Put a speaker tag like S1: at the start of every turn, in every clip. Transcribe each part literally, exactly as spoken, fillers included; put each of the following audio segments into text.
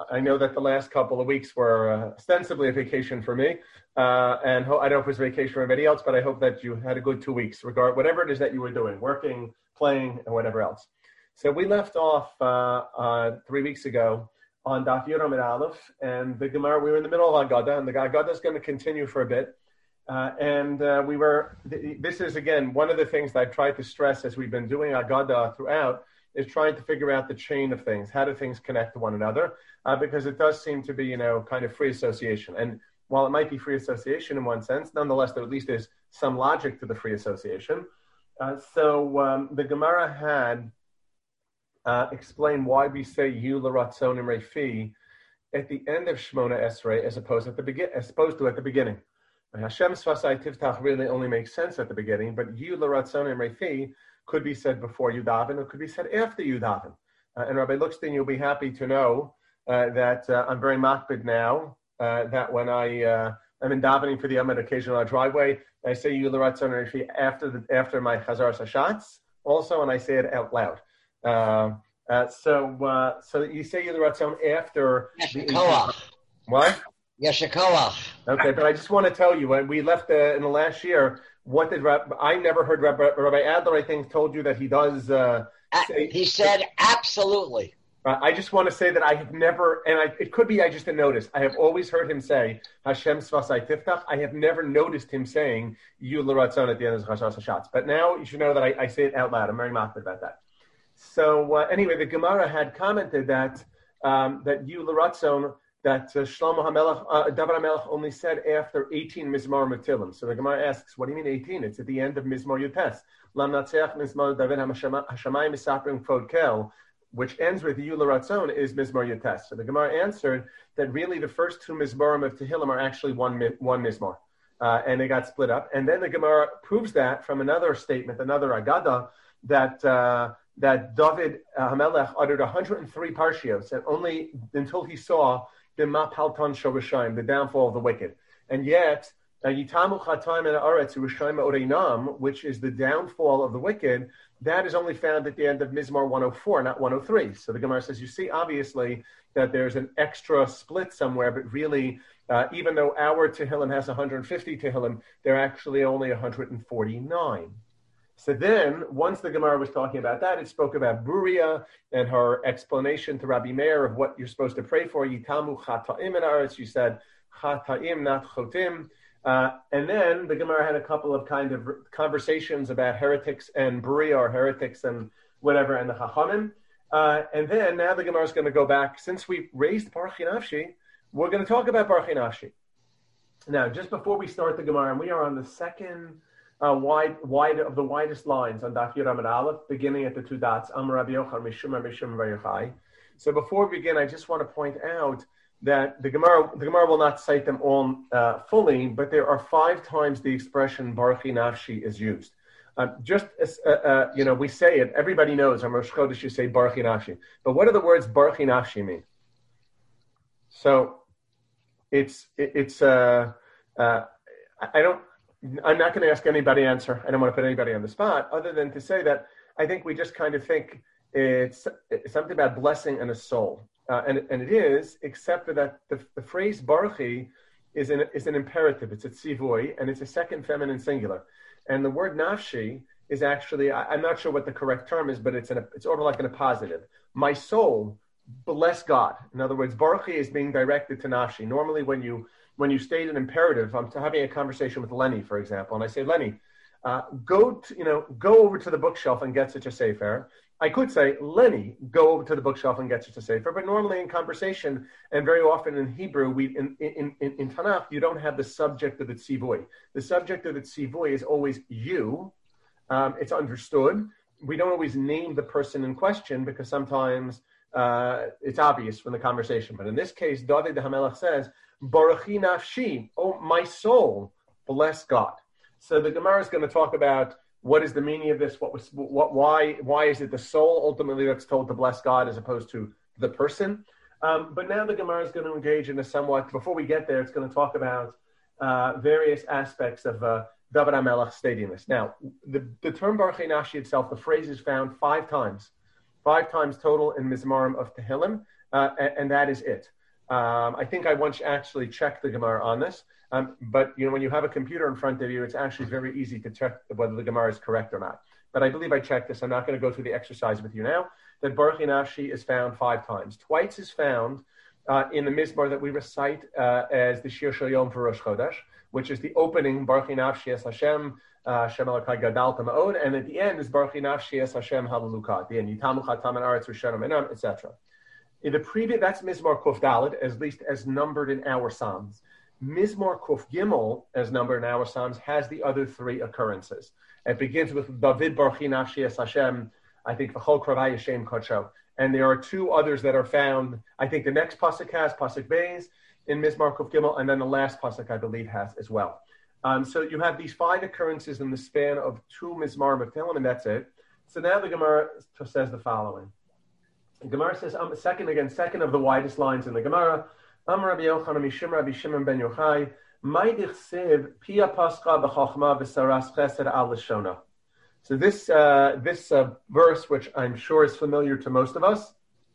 S1: I know that the last couple of weeks were uh, ostensibly a vacation for me, uh, and ho- I don't know if it was a vacation for anybody else, but I hope that you had a good two weeks, regard whatever it is that you were doing, working, playing, and whatever else. So we left off uh, uh, three weeks ago on Daf Yud Amud Aleph, and the Gemara, we were in the middle of Haggadah, and the Haggadah is going to continue for a bit. Uh, and uh, we were, th- this is, again, one of the things that I tried to stress as we've been doing Haggadah throughout, is trying to figure out the chain of things. How do things connect to one another? Uh, because it does seem to be, you know, kind of free association. And while it might be free association in one sense, nonetheless, there at least is some logic to the free association. Uh, so um, the Gemara had uh, explained why we say Yu L'Ratzon Im Refi at the end of Shmona Esrei as opposed at the begin, as opposed to at the beginning. Hashem Sfasai Tiftach really only makes sense at the beginning, but Yu L'Ratzon Im Refi could be said before you daven, or could be said after you daven. Uh, and Rabbi Luxstein, you'll be happy to know uh, that uh, I'm very makbid now, uh, that when I, uh, I'm in davening for the Yom occasion on our driveway, I say Yu L'Ratzon Refi after the, after my Chazar Sashatz also, and I say it out loud. Uh, uh, so uh, so you say Yu L'Ratzon after...
S2: Yeshikoach.
S1: What?
S2: Yeshikoach.
S1: Okay, but I just want to tell you, when we left uh, in the last year, what did Rab, I never heard Rabbi, Rabbi Adler, I think, told you that he does uh, say,
S2: he said absolutely.
S1: Uh, I just want to say that I have never, and I, it could be I just didn't notice, I have always heard him say, Hashem Svasai Tiftach. I have never noticed him saying, Yu L'Ratzon at the end of Chashas HaShatz. But now you should know that I, I say it out loud. I'm very makbid about that. So uh, anyway, the Gemara had commented that um, that Yu L'Ratzon, that uh, Shlomo HaMelech, uh, David HaMelech only said after eighteen Mizmor Matilim. So the Gemara asks, what do you mean eighteen? It's at the end of Mizmor Yutes. Lam Natseach Mizmor David HaShamayim Misaprim Kvod Kel, which ends with Yu L'Ratzon, is Mizmor Yutes. So the Gemara answered that really the first two Mizmorim of Tehillim are actually one, one Mizmor. Uh, and they got split up. And then the Gemara proves that from another statement, another Agadah, that uh, that David uh, HaMelech uttered one hundred three parshios, and only until he saw the Mapaltan Shorashim, the downfall of the wicked. And yet, Yitamu Chataim and Aretz Rishayim Oreinam, which is the downfall of the wicked, that is only found at the end of Mizmor one oh four, not one oh three. So the Gemara says, you see, obviously, that there's an extra split somewhere, but really, uh, even though our Tehillim has one hundred fifty Tehillim, they're actually only one hundred forty-nine. So then, once the Gemara was talking about that, it spoke about Buria and her explanation to Rabbi Meir of what you're supposed to pray for. Yitamu Chata'im in Aretz. You said Chata'im, not Chotim. Uh, and then the Gemara had a couple of kind of conversations about heretics and Buria, or heretics and whatever, and the Chachamim. Uh, and then now the Gemara is going to go back. Since we raised Baruch Nafshi, we're going to talk about Baruch Nafshi. Now, just before we start the Gemara, and we are on the second... Uh, wide, wide of the widest lines on Daf Yud Amud Aleph, beginning at the two dots. Am Rabbi Yochanan Mishum Mishum Vayachai. So before we begin, I just want to point out that the Gemara, the Gemara will not cite them all uh, fully, but there are five times the expression Baruch Nafshi is used. Uh, just as uh, uh, you know, we say it. Everybody knows on Rosh Chodesh you say Baruch Nafshi. But what do the words Baruch Nafshi mean? So it's it, it's uh, uh, I don't. I'm not going to ask anybody to answer. I don't want to put anybody on the spot, other than to say that I think we just kind of think it's, it's something about blessing and a soul. Uh, and, and it is, except for that the, the phrase Baruchi is an, is an imperative. It's a tzivui, and it's a second feminine singular. And the word nafshi is actually, I, I'm not sure what the correct term is, but it's, an, it's over like in a positive. My soul, bless God. In other words, Baruchi is being directed to nafshi. Normally when you When you state an imperative, I'm having a conversation with Lenny, for example, and I say, Lenny, uh, go to, you know, go over to the bookshelf and get such a sefer. I could say, Lenny, go over to the bookshelf and get such a sefer. But normally in conversation, and very often in Hebrew, we in in, in, in Tanakh, you don't have the subject of the tzivui. The subject of the tzivui is always you. Um, it's understood. We don't always name the person in question because sometimes uh, it's obvious from the conversation. But in this case, David the HaMelech says, Baruchi nafshi, oh my soul, bless God. So the Gemara is going to talk about what is the meaning of this, what was, what, why, why is it the soul ultimately that's told to bless God as opposed to the person. Um, but now the Gemara is going to engage in a somewhat. Before we get there, it's going to talk about uh, various aspects of uh, David HaMelech stating this. Now, the, the term Baruch Nafshi itself, the phrase is found five times, five times total in Mizmarim of Tehillim, uh, and, and that is it. Um, I think I once actually checked the Gemara on this, um, but you know, when you have a computer in front of you, it's actually very easy to check whether the Gemara is correct or not. But I believe I checked this. I'm not going to go through the exercise with you now. That Baruch Nafshi is found five times. Twice is found uh, in the Mizmor that we recite uh, as the Shir Shel Yom for Rosh Chodesh, which is the opening Baruch Nafshi Es Hashem Shem Elokai Gadal Tama'od, and at the end is Baruch Nafshi Es Hashem Hallelujah. At the end, Yitamu Chatam and Aretz Rishonam Enam, et cetera. In the previous, that's Mizmor Kuf Daled, at least as numbered in our Psalms. Mizmor Kuf Gimel, as numbered in our Psalms, has the other three occurrences. It begins with David Baruch Nafshi Es Hashem, I think V'chol Kravai Hashem Kodsho. And there are two others that are found, I think the next Pasuk has, Pasuk Beis, in Mizmor Kuf Gimel, and then the last Pasuk, I believe, has as well. Um, so you have these five occurrences in the span of two Mizmarim of Tehillim, and that's it. So now the Gemara says the following. The Gemara says, um, second again, second of the widest lines in the Gemara, Amar Rabbi Yochanan Mishum Rabbi Shimon ben Yochai, Ma'idich Siv Pia Pascha B'Chachma V'Saras Chesed Al Lashona. So this uh, this uh, verse, which I'm sure is familiar to most of us,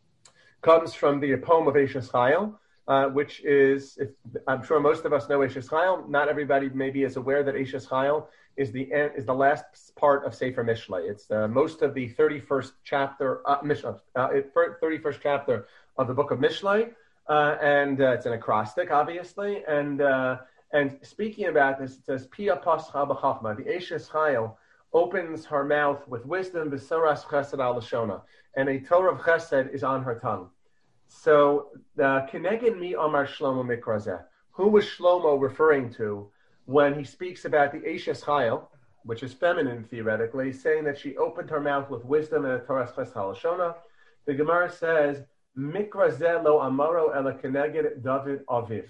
S1: comes from the poem of Eishes Chayil, uh, which is, if, I'm sure most of us know Eishes Chayil. Not everybody maybe is aware that Eishes Chayil is the end, is the last part of Sefer Mishlei. It's uh, most of the thirty-first chapter, uh, Mishlei, uh, thirty-first chapter of the book of Mishlei, uh, and uh, it's an acrostic, obviously. And uh, and speaking about this, it says Pia Pascha B'Chachma. The Eishes Chayil opens her mouth with wisdom, v'soras chesed al lashona, and a Torah of chesed is on her tongue. So, the Keneged mi Amar Shlomo mikrazeh. Who was Shlomo referring to when he speaks about the Eishes Chayil, which is feminine theoretically, saying that she opened her mouth with wisdom and a Torah chesed al lashona? The Gemara says, mikrazeh lo amaro ela Keneged David aviv.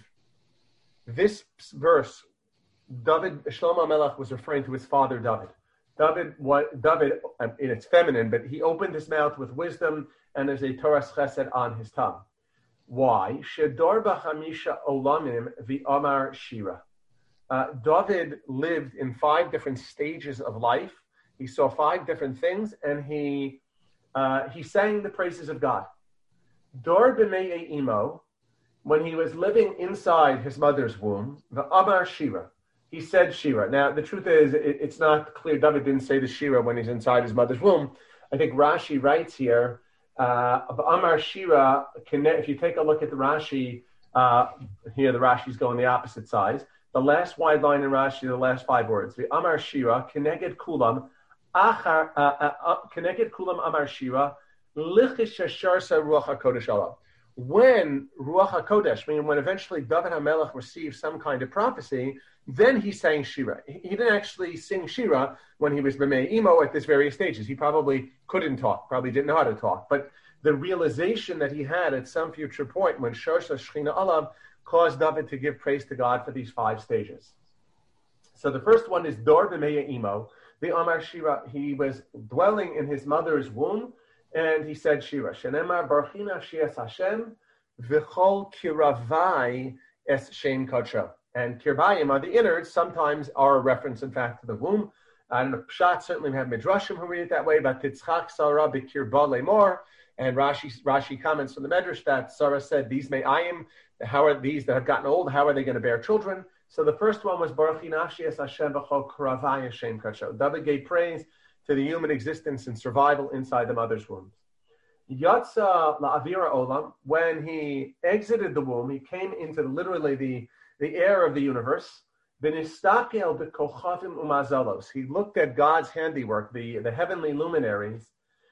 S1: This verse, David Shlomo Melech was referring to his father David. David, what, David, in its feminine, but he opened his mouth with wisdom, and there's a Torah chesed on his tongue. Why? Shedor b'chamisha olamim v'amar shira. Uh, David lived in five different stages of life. He saw five different things, and he uh, he sang the praises of God. Dor b'mei imo, when he was living inside his mother's womb, v'amar shira. He said Shira. Now, the truth is, it, it's not clear. David didn't say the Shira when he's inside his mother's womb. I think Rashi writes here, uh, Amar Shira, if you take a look at the Rashi, uh, here the Rashi's going the opposite sides. The last wide line in Rashi, the last five words. The Amar Shira, Keneged Kulam, Achar, Keneged Kulam Amar Shira, Lichish Sharsa Ruach HaKodesh Allah. When Ruach HaKodesh, meaning when eventually David HaMelech received some kind of prophecy, then he sang Shira. He didn't actually sing Shira when he was B'mei Imo at this various stages. He probably couldn't talk, probably didn't know how to talk. But the realization that he had at some future point when Shorsha Shechina Alam caused David to give praise to God for these five stages. So the first one is Dor B'mei Imo. The Amar Shira, he was dwelling in his mother's womb, and he said Shira. Shenemar Barchina Shias Hashem V'chol Kiravai Es Shem Kodsho. And kirbayim are the innards, sometimes are a reference, in fact, to the womb. I don't know, Pshat, certainly we have Midrashim who read it that way, but Titzchak Sarah b'kirba lemor, and Rashi Rashi comments from the Medrash that Sarah said, these me'ayim, how are these that have gotten old, how are they going to bear children? So the first one was Baruch Nafshi Es Hashem B'chol Kiravai Hashem Kodsho. David gave praise to the human existence and survival inside the mother's womb. Yatsa la'avira olam, when he exited the womb, he came into literally the the air of the universe. B'nistakel b'kochavim umazalos. He looked at God's handiwork, the, the heavenly luminaries.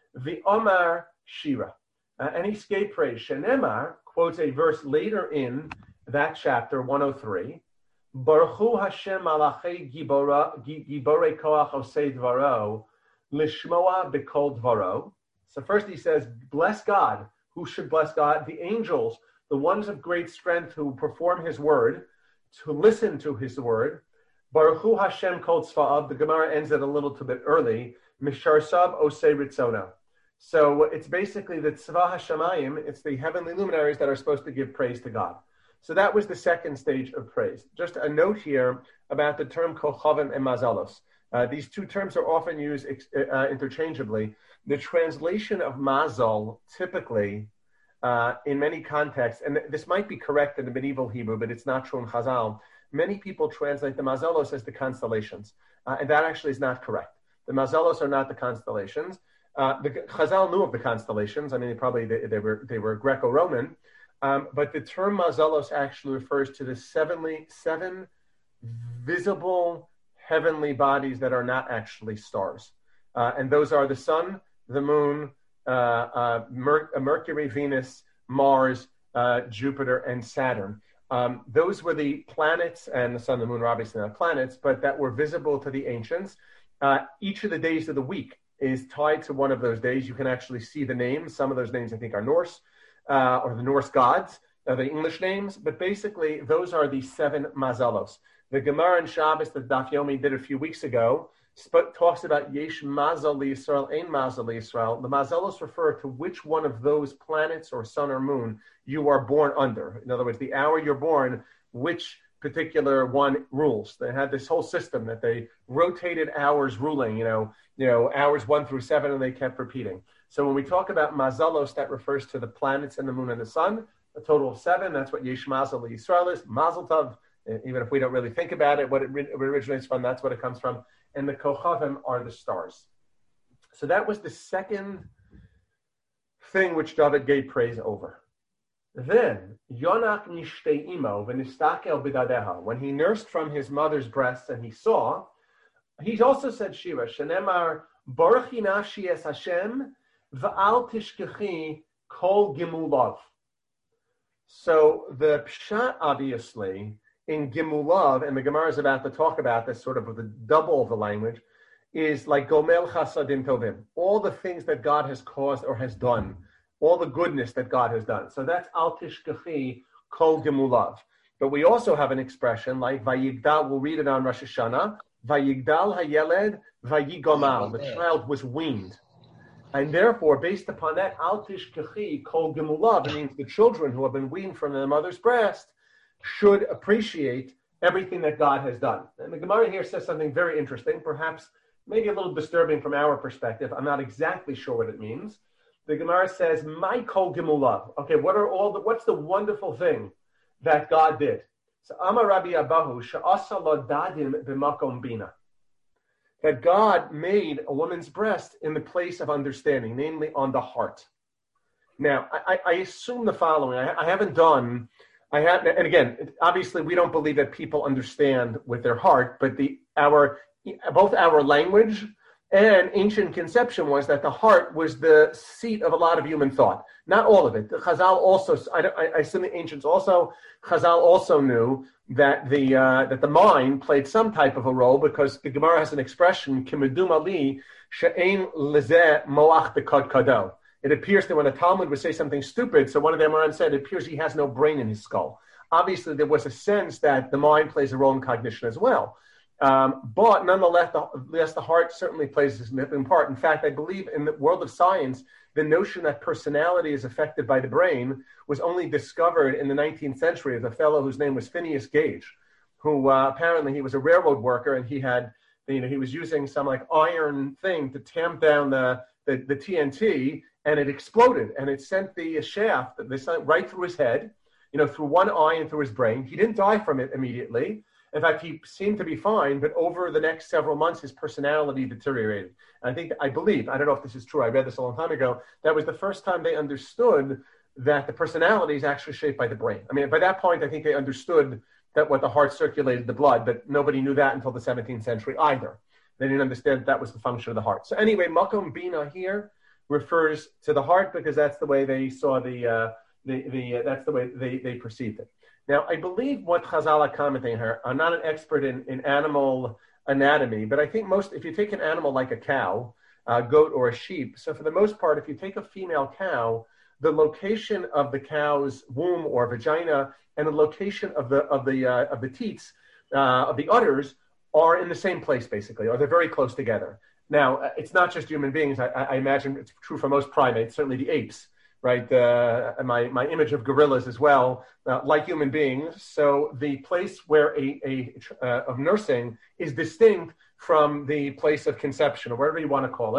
S1: V'omar shira. Uh, and he gave praise. Shenemar quotes a verse later in that chapter, one oh three. Baruch Hu Hashem malachei giborei koach osei dvaro lishmoa b'kol dvaro. So first he says, bless God. Who should bless God? The angels, the ones of great strength who perform his word, to listen to his word. Baruch Hu Hashem kol tzva'av. The Gemara ends it a little bit early. Mishar sab osei ritzona. So it's basically the tzva hashamayim. It's the heavenly luminaries that are supposed to give praise to God. So that was the second stage of praise. Just a note here about the term kochavim and mazalos. Uh, these two terms are often used uh, interchangeably. The translation of mazal typically uh, in many contexts, and this might be correct in the medieval Hebrew, but it's not true in Chazal. Many people translate the mazalos as the constellations, uh, and that actually is not correct. The mazalos are not the constellations. Uh, the Chazal knew of the constellations. I mean, they probably they, they were they were Greco-Roman, um, but the term mazalos actually refers to the sevenly, seven visible heavenly bodies that are not actually stars, uh, and those are the sun, the moon, uh, uh, Mer- Mercury, Venus, Mars, uh, Jupiter, and Saturn. Um, those were the planets, and the sun and the moon are obviously not planets, but that were visible to the ancients. Uh, each of the days of the week is tied to one of those days. You can actually see the names. Some of those names, I think, are Norse, uh, or the Norse gods, uh, the English names. But basically, those are the seven mazalos. The Gemara in Shabbos that Daf Yomi did a few weeks ago sp- talks about Yesh Mazal Yisrael, Ein Mazal Yisrael. The mazalos refer to which one of those planets or sun or moon you are born under. In other words, the hour you're born, which particular one rules. They had this whole system that they rotated hours ruling, you know, you know, hours one through seven, and they kept repeating. So when we talk about mazalos, that refers to the planets and the moon and the sun, a total of seven. That's what Yesh Mazal Yisrael is, Mazel Tov. Even if we don't really think about it, what it originates from, that's what it comes from. And the Kochavim are the stars. So that was the second thing which David gave praise over. Then, Yonach nishtei imo v'nistakel b'dadeha. When he nursed from his mother's breasts and he saw, he also said Shira, Shenemar, Baruch nafshi es Hashem, v'al tishkechi kol gimulav. So the pshat, obviously, in Gimulav, and the Gemara is about to talk about this sort of the double of the language, is like Gomel Chasadim Tovim. All the things that God has caused or has done, all the goodness that God has done. So that's Al Tishkechi Kol Gimulav. But we also have an expression like Vayigdal, we'll read it on Rosh Hashanah, Vayigdal Hayeled Vayigomal. The child was weaned. And therefore, based upon that, Al Tishkechi Kol Gimulav, it means the children who have been weaned from their mother's breast should appreciate everything that God has done. And the Gemara here says something very interesting, perhaps maybe a little disturbing from our perspective. I'm not exactly sure what it means. The Gemara says, "My kol gimulav." Okay, what are all the? What's the wonderful thing that God did? So Amar Rabbi Abahu she'asa lo dadim b'makom bina. That God made a woman's breast in the place of understanding, namely on the heart. Now, I, I assume the following. I, I haven't done. I have, and again, obviously, we don't believe that people understand with their heart, but the our both our language and ancient conception was that the heart was the seat of a lot of human thought. Not all of it. The Chazal also, I, I assume the ancients also, Chazal also knew that the uh, that the mind played some type of a role, because the Gemara has an expression, "Kimedum ali she'ein lezeh moach bekad kado." It appears that when a Talmud would say something stupid, so one of them around said, it appears he has no brain in his skull. Obviously, there was a sense that the mind plays a role in cognition as well. Um, but nonetheless the, yes, the heart certainly plays a significant part. In fact, I believe in the world of science, the notion that personality is affected by the brain was only discovered in the nineteenth century as a fellow whose name was Phineas Gage, who uh, apparently he was a railroad worker, and he had, you know, he was using some like iron thing to tamp down the, the, the T N T, and it exploded, and it sent the shaft right through his head, you know, through one eye and through his brain. He didn't die from it immediately. In fact, he seemed to be fine, but over the next several months, his personality deteriorated. And I think, I believe, I don't know if this is true, I read this a long time ago, that was the first time they understood that the personality is actually shaped by the brain. I mean, by that point, I think they understood that what the heart circulated the blood, but nobody knew that until the seventeenth century either. They didn't understand that, that was the function of the heart. So anyway, Makom Bina here refers to the heart, because that's the way they saw the, uh, the, the uh, that's the way they, they perceived it. Now, I believe what Chazal are commenting here, I'm not an expert in, in animal anatomy, but I think most, if you take an animal like a cow, a goat, or a sheep, so for the most part, if you take a female cow, the location of the cow's womb or vagina and the location of the of the uh, of the teats, uh, of the udders, are in the same place, basically, or they're very close together. Now, it's not just human beings. I, I imagine it's true for most primates, certainly the apes. Right, uh, my my image of gorillas as well, uh, like human beings. So the place where a, a uh, of nursing is distinct from the place of conception, or whatever you want to call it.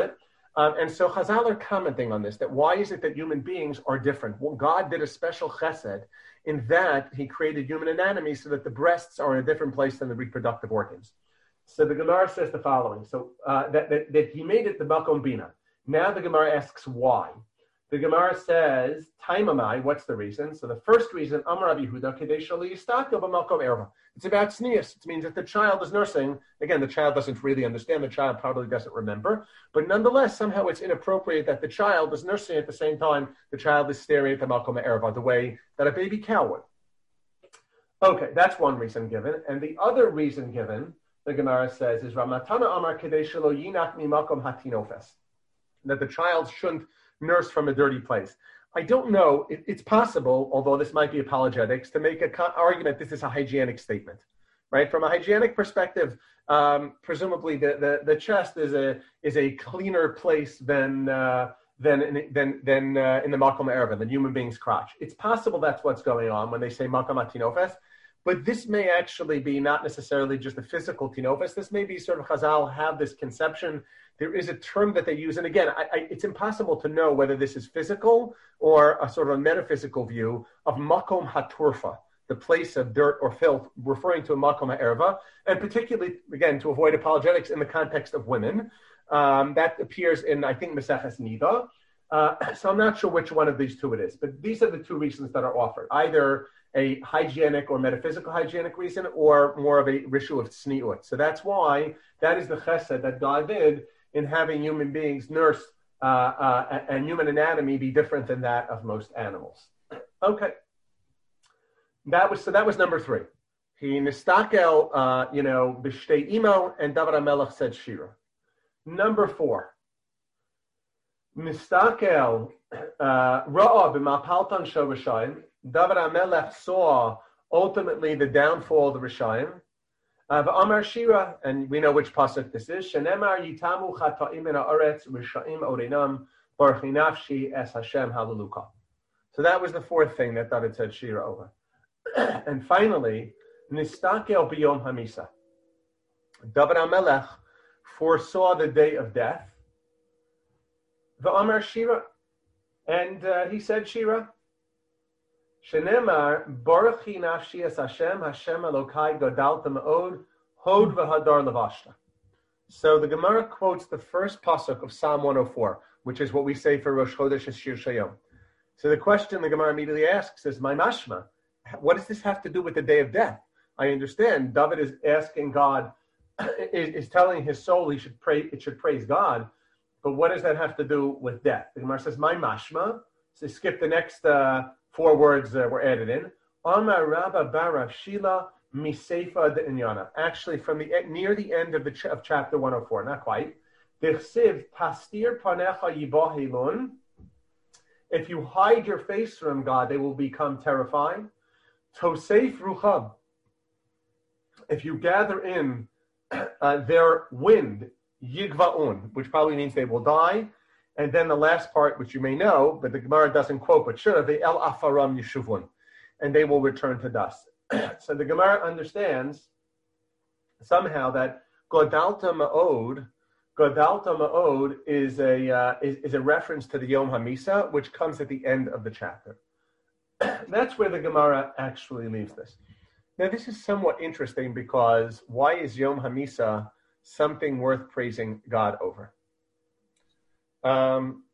S1: Um, and so Chazal are commenting on this, that why is it that human beings are different? Well, God did a special chesed in that he created human anatomy so that the breasts are in a different place than the reproductive organs. So the Gemara says the following, so uh, that, that, that he made it the Makom Bina. Now the Gemara asks why. The Gemara says, Taimamai, what's the reason? So the first reason, Amar Rabbi Yehuda, Kedei Shali Yistakel B'Makom Erva. It's about tznius. It means that the child is nursing. Again, the child doesn't really understand. The child probably doesn't remember. But nonetheless, somehow it's inappropriate that the child is nursing at the same time the child is staring at the Makom Erva, the way that a baby cow would. Okay, that's one reason given. And the other reason given, the Gemara says, is Ramatana Amar Kedei Shelo Yinak Mimakom Hatinofes. That the child shouldn't nurse from a dirty place. I don't know. It, it's possible, although this might be apologetics, to make an co- argument this is a hygienic statement, right? From a hygienic perspective, um, presumably the, the, the chest is a is a cleaner place than uh, than in, than than uh, in the makom erva, the human being's crotch. It's possible that's what's going on when they say makom atinofes, but this may actually be not necessarily just a physical tinofes. This may be sort of Chazal have this conception. There is a term that they use, and again, I, I, it's impossible to know whether this is physical or a sort of a metaphysical view of makom haturfa, the place of dirt or filth, referring to a makom ha'erva, and particularly, again, to avoid apologetics in the context of women. Um, that appears in, I think, Maseches Nida. Uh, so I'm not sure which one of these two it is, but these are the two reasons that are offered, either a hygienic or metaphysical hygienic reason, or more of a ritual of tzniut. So that's why that is the chesed that God did in having human beings nurse uh, uh, and human anatomy be different than that of most animals. Okay, that was so. That was number three. He nistakel, uh, you know, b'shtei imo, and David HaMelech said shira. Number four, nistakel ra'a b'mapaltan shel Rishayim. David HaMelech saw ultimately the downfall of the Rishayim. Uh, Amar Shira, and we know which pasuk this is. Shenemar yitamu chata'im min haaretz risha'im odeinam baruchi nafshi es Hashem hallelujah. So that was the fourth thing that David said Shira over. And finally, nistakel biyom hamisa. David HaMelech foresaw the day of death. V'amar Shira, and uh, he said Shira. Shenemar baruchi nafshi es Hashem Hashem Elokai gadalta me'od hod v'hadar levashta. So the Gemara quotes the first pasuk of Psalm one oh four, which is what we say for Rosh Chodesh Shir Shayom. So the question the Gemara immediately asks is, "My mashma, what does this have to do with the day of death?" I understand David is asking God, is, is telling his soul he should pray, it should praise God, but what does that have to do with death? The Gemara says, "My mashma." So skip the next uh, four words that were added in. Amar Rabba Barav Shila Miseifa de Inyana. Actually, from the near the end of the ch- of chapter one oh four, not quite. Dechsiv Tastir Panecha Yibahilun. If you hide your face from God, they will become terrifying. Tosef Rucham. If you gather in uh, their wind, Yigvaun, which probably means they will die. And then the last part, which you may know, but the Gemara doesn't quote, but should have, the El Afaram Yeshuvun, and they will return to dust. So the Gemara understands somehow that Godalta Ma'od, Godalta Ma'od is a uh, is, is a reference to the Yom HaMisa, which comes at the end of the chapter. That's where the Gemara actually leaves this. Now, this is somewhat interesting because why is Yom HaMisa something worth praising God over? Um,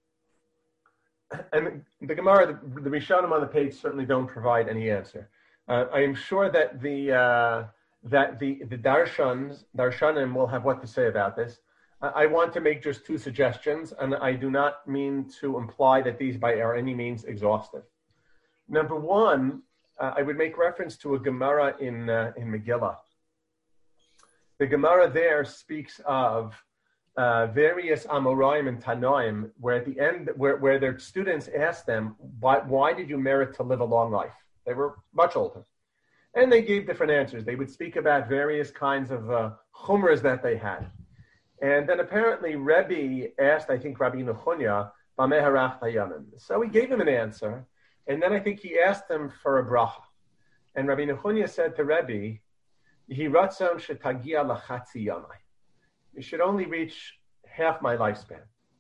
S1: and the Gemara, the, the Rishonim on the page certainly don't provide any answer. Uh, I am sure that the uh, that the the darshans, darshanim will have what to say about this. I, I want to make just two suggestions, and I do not mean to imply that these by are any means exhaustive. Number one, uh, I would make reference to a Gemara in uh, in Megillah. The Gemara there speaks of Uh, various Amoraim and Tanoim, where at the end, where, where their students asked them, why, why did you merit to live a long life? They were much older. And they gave different answers. They would speak about various kinds of uh, chumras that they had. And then apparently Rebbe asked, I think, Rabbi Nechunya, Bameh harach hayamim. So he gave him an answer. And then I think he asked them for a bracha. And Rabbi Nechunya said to Rebbe, Yehi ratzon shetagia lachatzi yamai. You should only reach half my lifespan.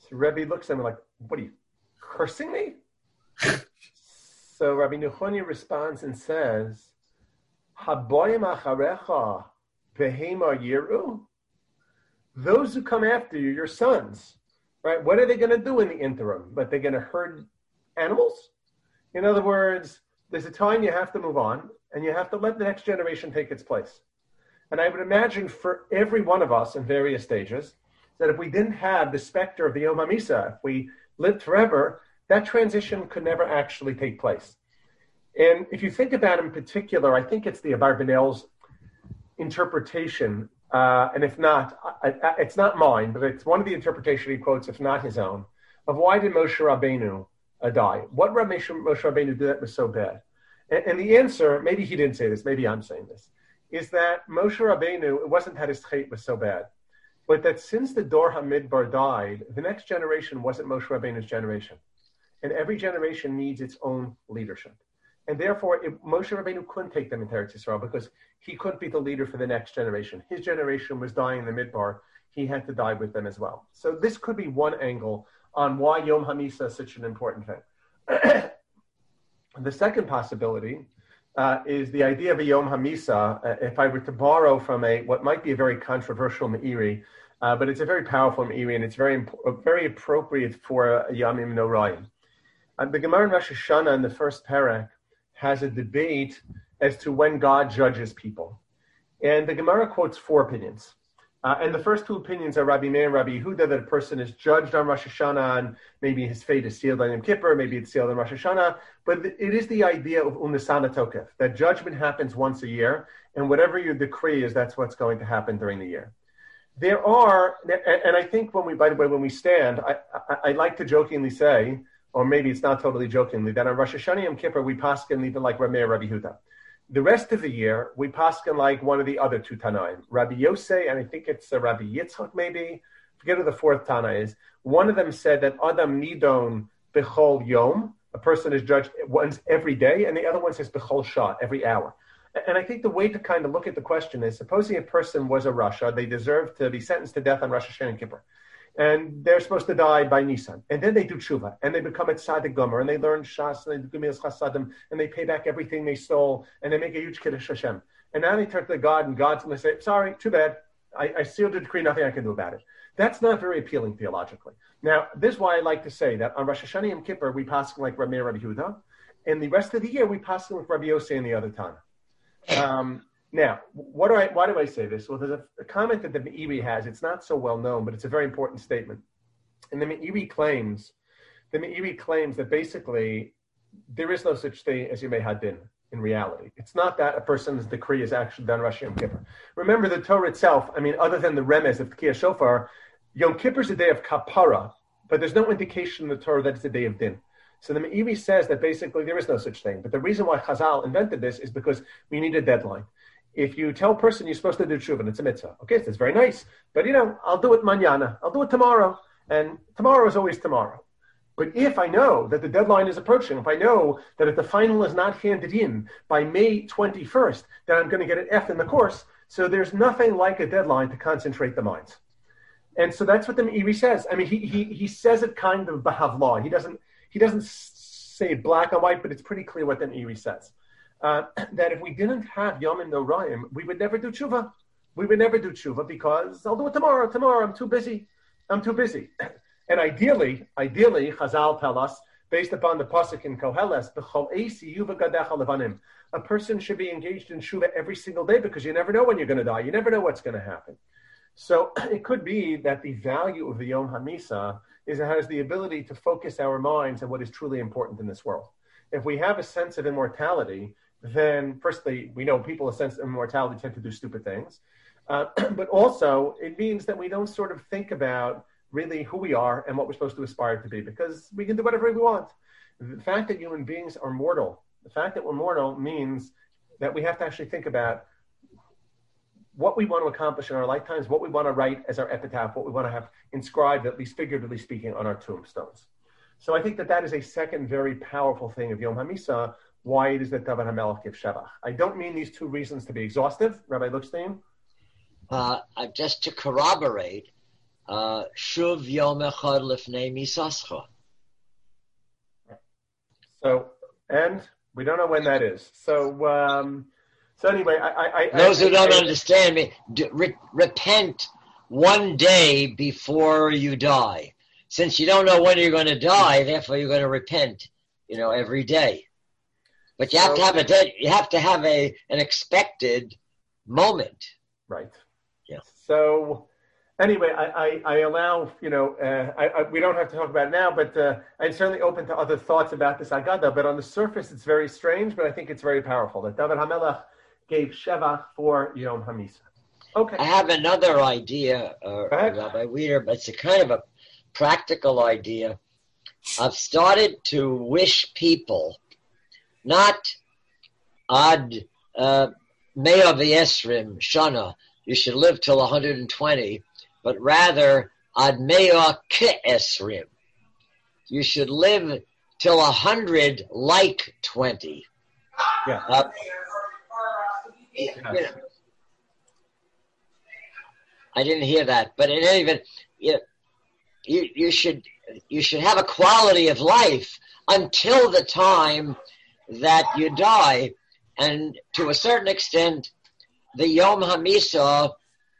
S1: So Rebbe looks at him like, what are you, cursing me? So Rabbi Nechonia responds and says, Haboyim acharecha behema yiru? Those who come after you, your sons, right? What are they going to do in the interim? But they're going to herd animals? In other words, there's a time you have to move on, and you have to let the next generation take its place. And I would imagine for every one of us in various stages, that if we didn't have the specter of the Yom HaMisa, if we lived forever, that transition could never actually take place. And if you think about it in particular, I think it's the Abarbanel's interpretation, uh, and if not, I, I, it's not mine, but it's one of the interpretation he quotes, if not his own, of why did Moshe Rabbeinu uh, die? What did Moshe, Moshe Rabbeinu do that was so bad? And, and the answer, maybe he didn't say this, maybe I'm saying this, is that Moshe Rabbeinu, it wasn't that his chait was so bad, but that since the Dor HaMidbar died, the next generation wasn't Moshe Rabbeinu's generation. And every generation needs its own leadership. And therefore, it, Moshe Rabbeinu couldn't take them into Eretz Yisrael because he couldn't be the leader for the next generation. His generation was dying in the Midbar. He had to die with them as well. So this could be one angle on why Yom HaMisa is such an important thing. The second possibility uh, is the idea of a Yom HaMisa. Uh, if I were to borrow from a what might be a very controversial Meiri, uh, but it's a very powerful Meiri, and it's very imp- very appropriate for uh, Yamim Norayim. Uh, the Gemara in Rosh Hashanah in the first parak has a debate as to when God judges people. And the Gemara quotes four opinions. Uh, and the first two opinions are Rabbi Meir and Rabbi Yehuda, that a person is judged on Rosh Hashanah, and maybe his fate is sealed on Yom Kippur, maybe it's sealed on Rosh Hashanah. But it is the idea of Unisana Tokef, that judgment happens once a year, and whatever your decree is, that's what's going to happen during the year. There are, and I think when we, by the way, when we stand, I, I, I like to jokingly say, or maybe it's not totally jokingly, that on Rosh Hashanah Yom Kippur, we paskin even like Rabbi Meir, Rabbi Yehuda. The rest of the year, we paskin like one of the other two Tanaim, Rabbi Yosei, and I think it's uh, Rabbi Yitzchak maybe, forget who the fourth Tana is. One of them said that Adam Nidon Bechol Yom, a person is judged once every day, and the other one says Bechol Shah, every hour. And I think the way to kind of look at the question is, supposing a person was a Rasha, they deserve to be sentenced to death on Rosh Hashanah and Kippur. And they're supposed to die by Nisan. And then they do tshuva, and they become a tzaddik gomer, and they learn shas, and they do gemilas chasadim, and they pay back everything they stole, and they make a huge kiddush Hashem. And now they turn to God, and God's going to say, sorry, too bad. I, I sealed the decree, nothing I can do about it. That's not very appealing theologically. Now, this is why I like to say that on Rosh Hashanah Yom Kippur, we pass like Rabbi Meir, Rabbi Yehuda, and the rest of the year, we pass like Rabbi Yosei and the other Tana. Um, Now, what do I, why do I say this? Well, there's a, a comment that the Meiri has. It's not so well known, but it's a very important statement. And the Meiri claims, the Meiri claims that basically there is no such thing as Yemei Hadin in reality. It's not that a person's decree is actually done Rosh Yom Kippur. Remember the Torah itself, I mean, other than the remez of Tkiyah Shofar, Yom Kippur is a day of kapara, but there's no indication in the Torah that it's a day of din. So the Meiri says that basically there is no such thing. But the reason why Chazal invented this is because we need a deadline. If you tell a person you're supposed to do tshuva, it's a mitzvah. Okay, so that's very nice. But, you know, I'll do it mañana. I'll do it tomorrow. And tomorrow is always tomorrow. But if I know that the deadline is approaching, if I know that if the final is not handed in by May twenty-first, then I'm going to get an F in the course. So there's nothing like a deadline to concentrate the minds. And so that's what the Meiri says. I mean, he he he says it kind of b'havla. He doesn't, he doesn't say it black and white, but it's pretty clear what the Meiri says. Uh, that if we didn't have Yom Noraim, we would never do tshuva. We would never do tshuva because I'll do it tomorrow. Tomorrow, I'm too busy. I'm too busy. And ideally, ideally, Chazal tell us, based upon the pasuk in Koheles, B'chol eisi yuva gadecha levanim, a person should be engaged in tshuva every single day because you never know when you're going to die. You never know what's going to happen. So it could be that the value of the Yom HaMisa is it has the ability to focus our minds on what is truly important in this world. If we have a sense of immortality, then firstly, we know people with a sense of immortality tend to do stupid things. Uh, but also, it means that we don't sort of think about really who we are and what we're supposed to aspire to be, because we can do whatever we want. The fact that human beings are mortal, the fact that we're mortal means that we have to actually think about what we want to accomplish in our lifetimes, what we want to write as our epitaph, what we want to have inscribed, at least figuratively speaking, on our tombstones. So I think that that is a second very powerful thing of Yom HaMisa, why it is that David HaMelech gives Shevach. I don't mean these two reasons to be exhaustive, Rabbi Luckstein.
S2: Uh, just to corroborate, uh, Shuv Yom Echad Lifnei Misascha.
S1: So, and we don't know when that is. So, um, so anyway, I, I, I
S2: those
S1: I,
S2: who don't
S1: I,
S2: understand me, do, re, repent one day before you die. Since you don't know when you're going to die, therefore you're going to repent, you know, every day. But you have
S1: So-
S2: to have a dead, you have to have a an expected moment.
S1: Right.
S2: Yeah.
S1: So anyway, I, I, I allow, you know, uh, I, I, we don't have to talk about it now, but uh, I'm certainly open to other thoughts about this Agada. But on the surface, it's very strange, but I think it's very powerful that David HaMelech gave Shevach for Yom HaMisa. Okay.
S2: I have another idea, uh,
S1: ahead.
S2: Rabbi Weeder, but it's a kind of a practical idea. I've started to wish people not ad uh, Mea v'Esrim Shana, you should live till one hundred twenty, but rather ad Mea Ke'esrim, you should live till one hundred like twenty.
S1: Yeah.
S2: Uh,
S1: Yes.
S2: you know, I didn't hear that, but in any event, you, you you should you should have a quality of life until the time that you die, and to a certain extent, the Yom HaMisa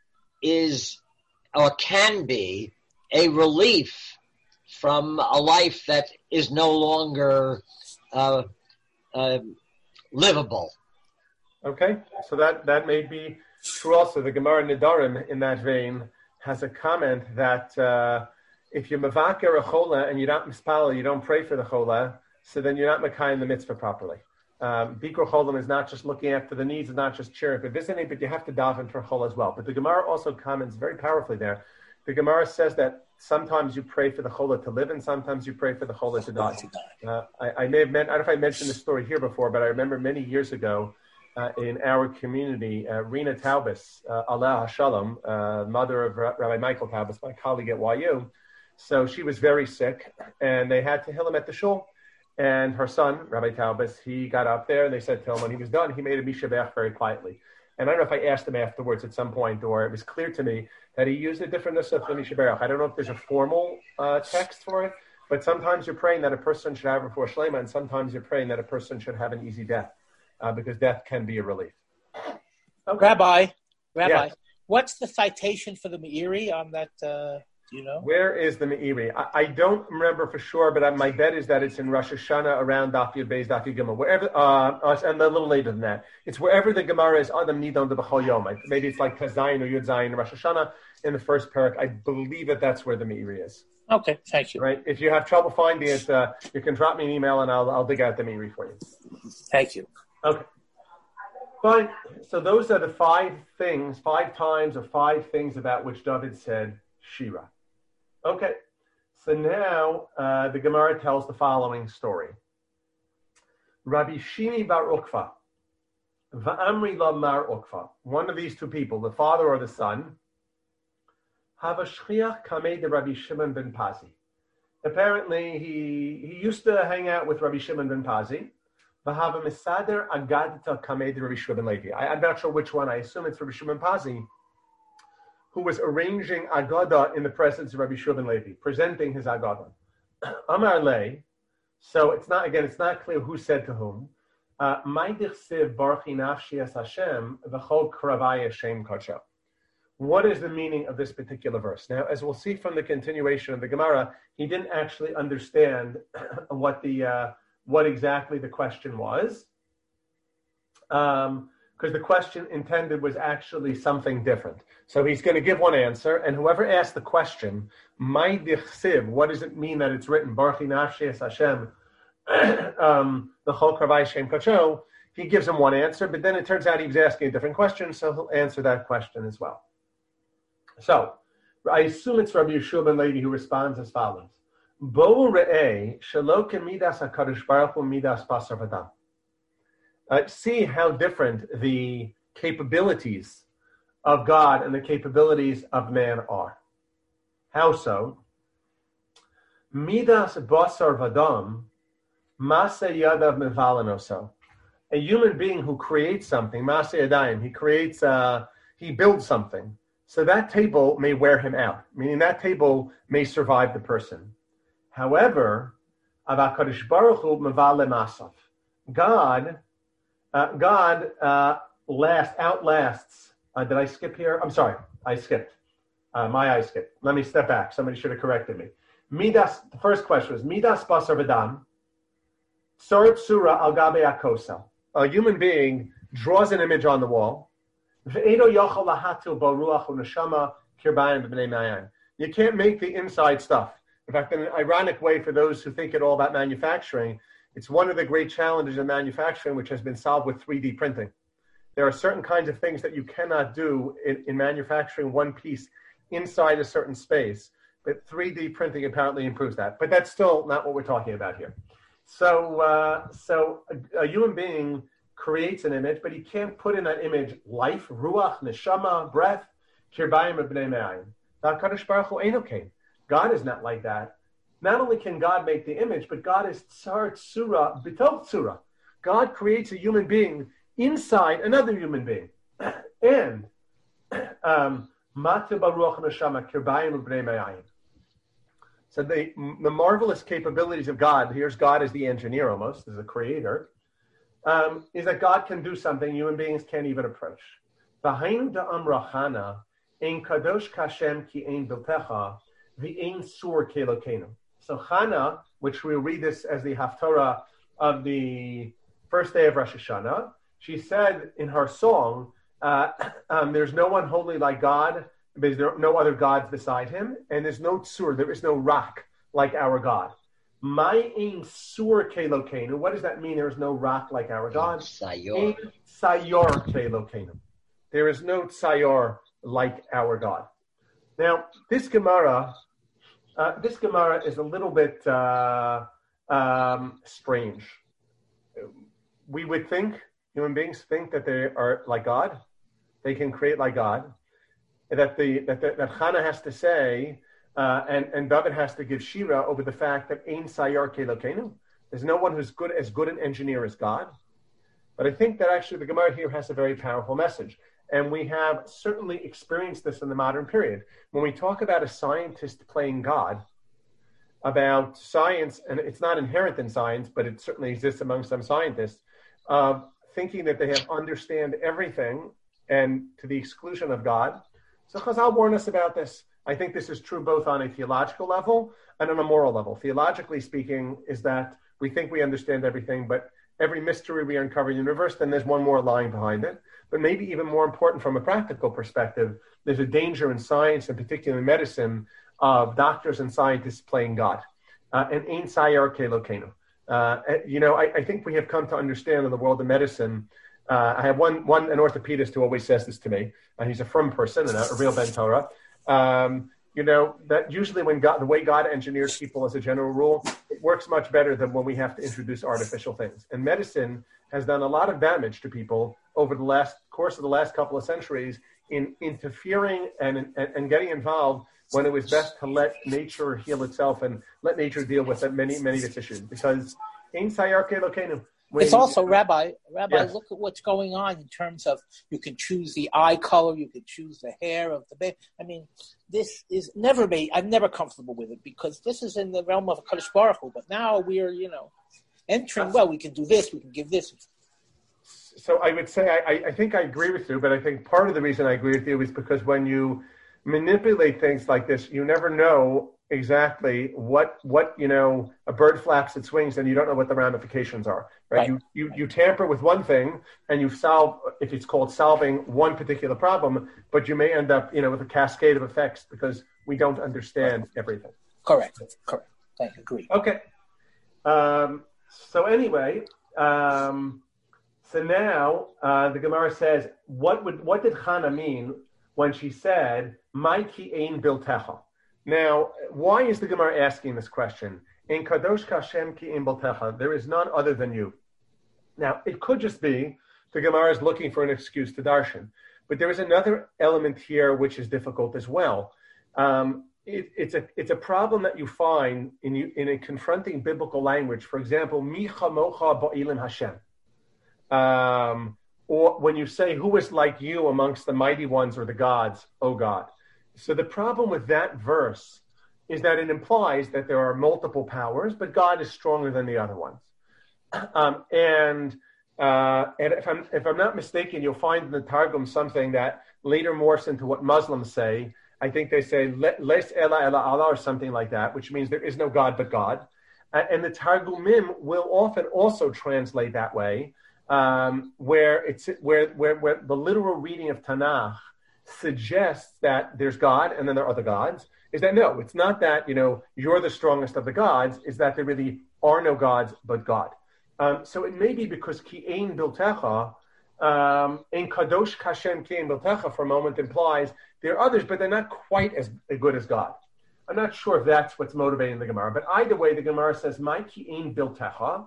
S2: is or can be a relief from a life that is no longer uh, uh, livable.
S1: Okay, so that, that may be true also. The Gemara Nidarim, in that vein, has a comment that uh, if you mevaker a chola and you're not mispal, you don't pray for the chola, so then you're not makayim the mitzvah properly. Um, Bikur cholam is not just looking after the needs, it's not just cheering for visiting, but you have to daven for chola as well. But the Gemara also comments very powerfully there. The Gemara says that sometimes you pray for the chola to live and sometimes you pray for the chola to die. Uh, I, I may have meant, I don't know if I mentioned this story here before, but I remember many years ago, Uh, in our community, uh, Rena Taubes, uh, Allah Hashalom, uh, mother of Ra- Rabbi Michael Taubes, my colleague at Y U. So she was very sick, and they had to heal him at the shul. And her son, Rabbi Taubes, he got up there, and they said to him when he was done, he made a mishabech very quietly. And I don't know if I asked him afterwards at some point, or it was clear to me that he used a different nusach for mishabech. I don't know if there's a formal uh, text for it, but sometimes you're praying that a person should have refuah shlema, and sometimes you're praying that a person should have an easy death. Uh, because death can be a relief. Okay.
S3: Rabbi, Rabbi,
S1: Yes.
S3: what's the citation for the Meiri on that? Uh, do you know?
S1: Where is the Meiri? I, I don't remember for sure, but I, my bet is that it's in Rosh Hashanah around Daf Yud Beis, Daf Yud Gimel, wherever, uh, and a little later than that. It's wherever the Gemara is Adam Nidon de B'chol Yom. Maybe it's like Kazayin or Yud Zayin Rosh Hashanah in the first parak. I believe that that's where the Meiri is.
S3: Okay, thank you.
S1: Right? If you have trouble finding it, uh, you can drop me an email and I'll, I'll dig out the Meiri for you.
S3: Thank you.
S1: Okay. Fine. So those are the five things, five times or five things about which David said Shira. Okay. So now uh, the Gemara tells the following story. Rabbi Shimi bar Ukva, va'amri la mar Ukva, one of these two people, the father or the son, have a shchiach kamei de Rabbi Shimon ben Pazi. Apparently, he, he used to hang out with Rabbi Shimon ben Pazi. I, I'm not sure which one. I assume it's Rabbi Shimon Pazi, who was arranging Agada in the presence of Rabbi Shimon Levi, presenting his Agada. Amar Le. So it's not again. It's not clear who said to whom. What is the meaning of this particular verse? Now, as we'll see from the continuation of the Gemara, he didn't actually understand what the uh, what exactly the question was, because um, the question intended was actually something different. So he's going to give one answer, and whoever asked the question, "Mai dichsiv," what does it mean that it's written, Baruch Nafshi es Hashem, the Chol Kravai Shem Kacho, he gives him one answer, but then it turns out he was asking a different question, so he'll answer that question as well. So, I assume it's Rabbi Yeshua ben Levi who responds as follows. Bo re'eh shelo kemidas hakadosh baruch hu midas basar v'dam. See how different the capabilities of God and the capabilities of man are. How so? Midas basar v'dam masa yadav mevalanoso. A human being who creates something, masa yadayim, he creates, uh, he builds something. so that table may wear him out, meaning that table may survive the person. However, Avakadosh Baruch Hu mevale masav. God, uh, God uh, last outlasts. Uh, did I skip here? I'm sorry, I skipped. Uh, my eye skipped. Let me step back. Somebody should have corrected me. Midas. The first question was Midas basar v'dam. Sorat surah al gabe akosa. A human being draws an image on the wall. You can't make the inside stuff. In fact, in an ironic way, for those who think it all about manufacturing, it's one of the great challenges in manufacturing which has been solved with three D printing. There are certain kinds of things that you cannot do in, in manufacturing one piece inside a certain space, but three D printing apparently improves that. But that's still not what we're talking about here. So, uh, so a, a human being creates an image, but he can't put in that image life, ruach, neshama, breath, kirbayim b'nei me'ayim. HaKadosh Baruch Hu eino kein. God is not like that. Not only can God make the image, but God is tsar tsura b'tov tsura. God creates a human being inside another human being. And um, matu baruch neshama kirbayim b'nei me'ayim. So the, the marvelous capabilities of God, here's God as the engineer almost, as the creator, um, is that God can do something human beings can't even approach. V'hainu da'amra Chana, ein kadosh kashem ki ein biltecha, v'ein sur kelokenu. So Chana, which we read this as the Haftarah of the first day of Rosh Hashanah, she said in her song, uh, um, there's no one holy like God, because there are no other gods beside him, and there's no tsur, there is no rock like our God. My ain sur kelokenu. What does that mean? There is no rock like our God.
S2: Sayor.
S1: Sayor kelokenu. There is no sayor like our God. Now, this Gemara, uh, this Gemara is a little bit uh, um, strange. We would think, human beings think that they are like God. They can create like God. That the that the, that Chana has to say, uh, and and David has to give shira over the fact that Ein Sayar Kelokenu. There's no one who's good as good an engineer as God. But I think that actually the Gemara here has a very powerful message, and we have certainly experienced this in the modern period. When we talk about a scientist playing God, about science, and it's not inherent in science, but it certainly exists among some scientists, uh, thinking that they have understand everything, and to the exclusion of God. So Chazal warned us about this. I think this is true both on a theological level and on a moral level. Theologically speaking is that we think we understand everything, but every mystery we uncover in the universe, then there's one more lying behind it. But maybe even more important from a practical perspective, there's a danger in science, and particularly in medicine, of doctors and scientists playing God. Uh, and Ein Sayar Kelokenu. Uh, you know, I, I think we have come to understand in the world of medicine. Uh, I have one, one, an orthopedist who always says this to me, and he's a frum person and a, a real Ben Torah. Um, you know, that usually when God, the way God engineers people as a general rule, it works much better than when we have to introduce artificial things. And medicine has done a lot of damage to people over the last course of the last couple of centuries in interfering and, and, and getting involved when it was best to let nature heal itself and let nature deal with many, many of its issues. Because Ein Sayar Kelokenu.
S3: When, it's also, Rabbi, Rabbi,
S1: yes.
S3: Look at what's going on in terms of you can choose the eye color, you can choose the hair of the baby. I mean, this is never made, I'm never comfortable with it because this is in the realm of Kadosh Baruch Hu, but now we're, you know, entering, well, we can do this, we can give this.
S1: So I would say, I, I think I agree with you, but I think part of the reason I agree with you is because when you manipulate things like this, you never know exactly what, what, you know, a bird flaps its wings and you don't know what the ramifications are, right? right. You, you, you tamper with one thing and you solve, if it's called solving one particular problem, but you may end up, you know, with a cascade of effects because we don't understand right. everything.
S3: Correct. Correct. Thank you. Agree.
S1: Okay. Um, so anyway, um, so now uh, the Gemara says, what would, what did Chana mean when she said, "My ki ein biltecha"? Now, why is the Gemara asking this question? In Kadosh Kashem ki ein biltecha, there is none other than you. Now, it could just be the Gemara is looking for an excuse to darshan, but there is another element here which is difficult as well. Um, it, it's a it's a problem that you find in you, in a confronting biblical language. For example, mi chamocha ba'ilim Hashem. Um, or when you say, who is like you amongst the mighty ones or the gods, O God. So the problem with that verse is that it implies that there are multiple powers, but God is stronger than the other ones. Um, and uh, and if I'm if I'm not mistaken, you'll find in the Targum something that later morphs into what Muslims say. I think they say Les Ela Ela Allah or something like that, which means there is no God but God. Uh, and the Targumim will often also translate that way, um, where it's where, where where the literal reading of Tanakh suggests that there's God and then there are other gods. Is that no? It's not that you know you're the strongest of the gods. It's that there really are no gods but God. Um, so it may be because Ki Ein Biltecha, um, Ein Kadosh Kashem Ki Ein Biltecha for a moment implies there are others, but they're not quite as good as God. I'm not sure if that's what's motivating the Gemara, but either way, the Gemara says, "My Ki Ein Biltecha."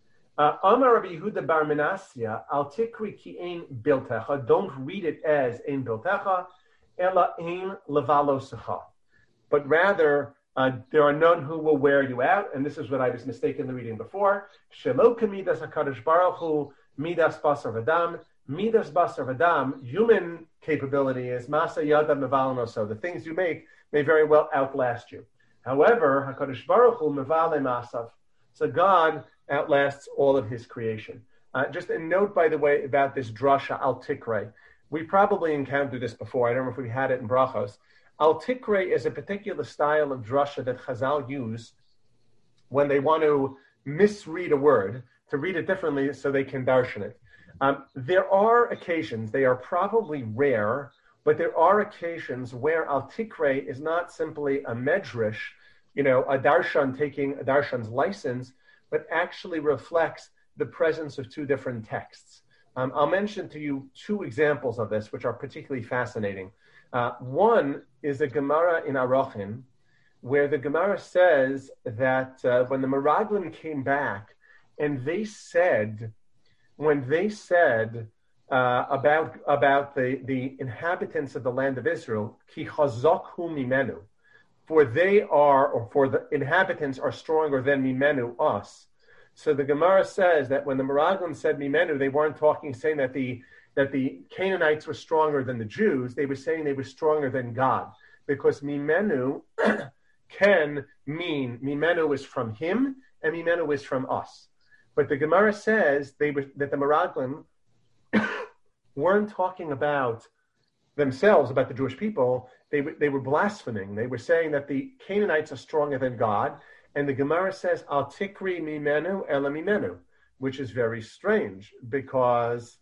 S1: Amar Rabbi Yehuda bar Menasya, Al Tikri Ki Ein Biltecha. Don't read it as Ein Biltecha, Ela Ein Levalosecha, but rather. Uh, there are none who will wear you out, and this is what I was mistakenly reading before. Shelo kamidas hakadosh baruch hu midas basar v'dam. Midas basar v'dam, human capability is masa yada meval so. The things you make may very well outlast you. However, hakadosh baruch hu mevale masav. So God outlasts all of His creation. Uh, just a note, by the way, about this drasha al tikrei. We probably encountered this before. I don't know if we had it in brachos. Al Tikrei is a particular style of drasha that Chazal use when they want to misread a word, to read it differently so they can darshan it. Um, there are occasions, they are probably rare, but there are occasions where Al Tikrei is not simply a medrash, you know, a darshan taking a darshan's license, but actually reflects the presence of two different texts. Um, I'll mention to you two examples of this, which are particularly fascinating. Uh, one is a Gemara in Arochin, where the Gemara says that uh, when the Meraglim came back, and they said, when they said uh, about about the, the inhabitants of the land of Israel, Ki chazak hu mimenu, for they are, or for the inhabitants are stronger than mimenu, us. So the Gemara says that when the Meraglim said mimenu, they weren't talking, saying that the that the Canaanites were stronger than the Jews. They were saying they were stronger than God, because mimenu can mean mimenu is from him and mimenu is from us. But the Gemara says they were, that the Meraglim weren't talking about themselves, about the Jewish people. They were, they were blaspheming. They were saying that the Canaanites are stronger than God. And the Gemara says, Al tikri mimenu ela mimenu, which is very strange, because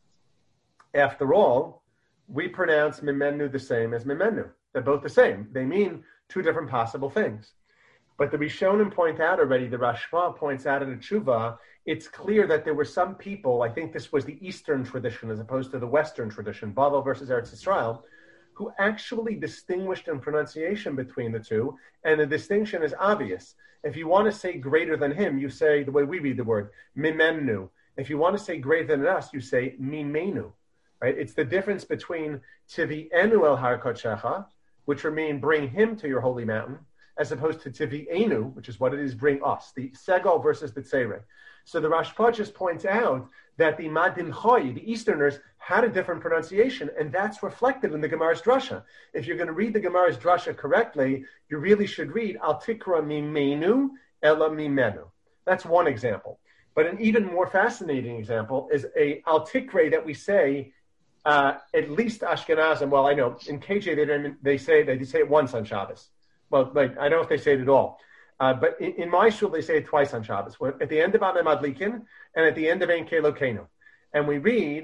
S1: after all, we pronounce mimenu the same as mimenu. They're both the same. They mean two different possible things. But the Rishonim point out already, the Rashba points out in the Tshuva, it's clear that there were some people, I think this was the Eastern tradition as opposed to the Western tradition, Bavel versus Eretz Yisrael, who actually distinguished in pronunciation between the two, and the distinction is obvious. If you want to say greater than him, you say, the way we read the word, mimenu. If you want to say greater than us, you say mimenu. Right? It's the difference between Tivi'enu el har kodshecha, which would mean bring him to your holy mountain, as opposed to Tivi'enu, which is what it is, bring us, the Segal versus the Tzere. So the Rashba just points out that the Madin Choy, the Easterners, had a different pronunciation, and that's reflected in the Gemara's drasha. If you're going to read the Gemara's drasha correctly, you really should read Al Tikra Mimenu Ela Mimenu. That's one example. But an even more fascinating example is a Al Tikre that we say, Uh, at least Ashkenazim. Well, I know in K J they they say they say it once on Shabbos. Well, like I don't know if they say it at all, uh, but in, in my shul they say it twice on Shabbos. At the end of Amem Adlikin and at the end of Ein Kelokenu, and we read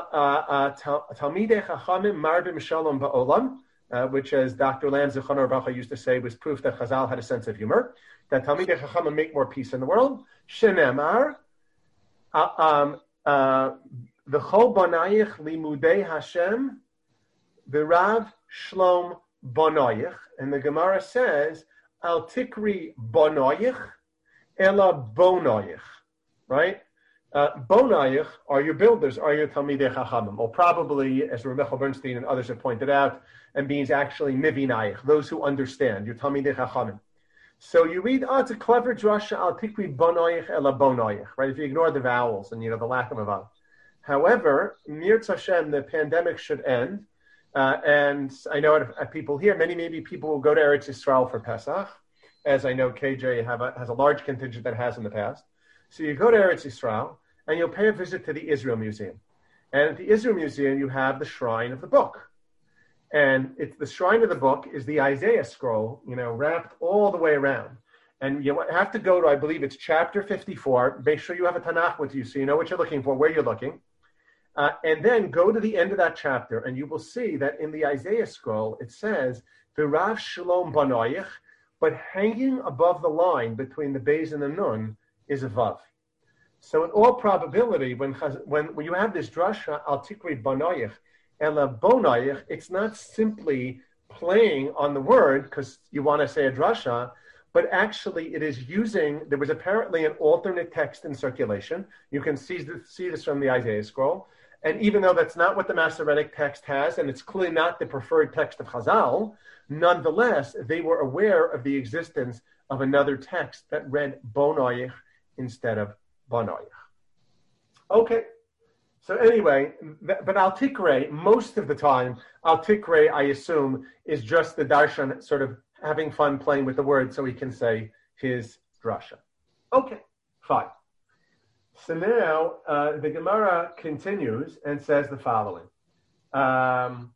S1: Talmidei Chachamim Marbim Shalom Ba'olam, which, as Doctor Lam Zichrono Bracha used to say, was proof that Chazal had a sense of humor. That Talmidei Chachamim make more peace in the world. Shenemar. Uh, um, uh, The Chol Banayich Limudei Hashem, the Rav Shlom Banayich, and the Gemara says, Al Tikri Banayich, Ela Bonayich, right? Uh, Bonayich are your builders, are your Talmidei Chachamim, or probably, as Rebecca Bernstein and others have pointed out, and means actually Mivinayich, those who understand, your Talmidei Chachamim. So you read, oh, it's a clever drasha, Al Tikri Banayich, Ela Bonayich, right? If you ignore the vowels and, you know, the lack of a vowel. However, Mirz Hashem, the pandemic should end. Uh, and I know at, at people here, many, maybe people will go to Eretz Yisrael for Pesach, as I know K J have a, has a large contingent that has in the past. So you go to Eretz Yisrael, and you'll pay a visit to the Israel Museum. And at the Israel Museum, you have the Shrine of the Book. And it's the Shrine of the Book is the Isaiah scroll, you know, wrapped all the way around. And you have to go to, I believe it's chapter fifty-four. Make sure you have a Tanakh with you so you know what you're looking for, where you're looking. Uh, and then go to the end of that chapter, and you will see that in the Isaiah scroll, it says, V'rav Shalom Banoich, but hanging above the line between the Beis and the Nun is a Vav. So in all probability, when when, when you have this drasha, Al Tikri Banoich, Ela Bonoich, it's not simply playing on the word because you want to say a drasha, but actually it is using, there was apparently an alternate text in circulation. You can see, see this from the Isaiah scroll. And even though that's not what the Masoretic text has, and it's clearly not the preferred text of Chazal, nonetheless, they were aware of the existence of another text that read Bonoich instead of Bonoich. Okay. So anyway, but Al Tikre, most of the time, Al Tikre, I assume, is just the Darshan sort of having fun playing with the word so he can say his drasha. Okay, fine. So now uh, the Gemara continues and says the following. Um,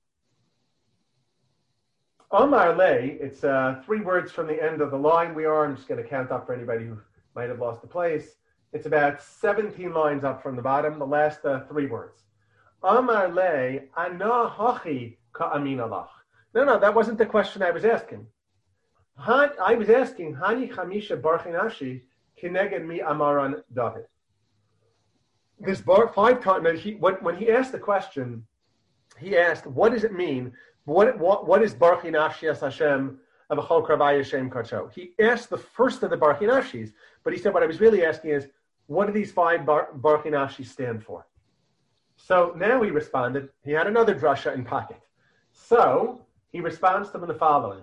S1: Omar Le, it's uh, three words from the end of the line we are. I'm just going to count up for anybody who might have lost the place. It's about seventeen lines up from the bottom, the last uh, three words. Omar Le, ana hachi ka'amin alach. No, no, that wasn't the question I was asking. I was asking, Hani Chamisha Barchinashi Kineged Mi Amaran David. This bar five times, he, when he asked the question, he asked, what does it mean? What what, what is Barchinashi as Hashem of Achol Kravaya Shem Kacho? He asked the first of the Barchinashis, but he said, what I was really asking is, what do these five bar, Barchinashis stand for? So now he responded, he had another drasha in pocket. So he responds to them the following.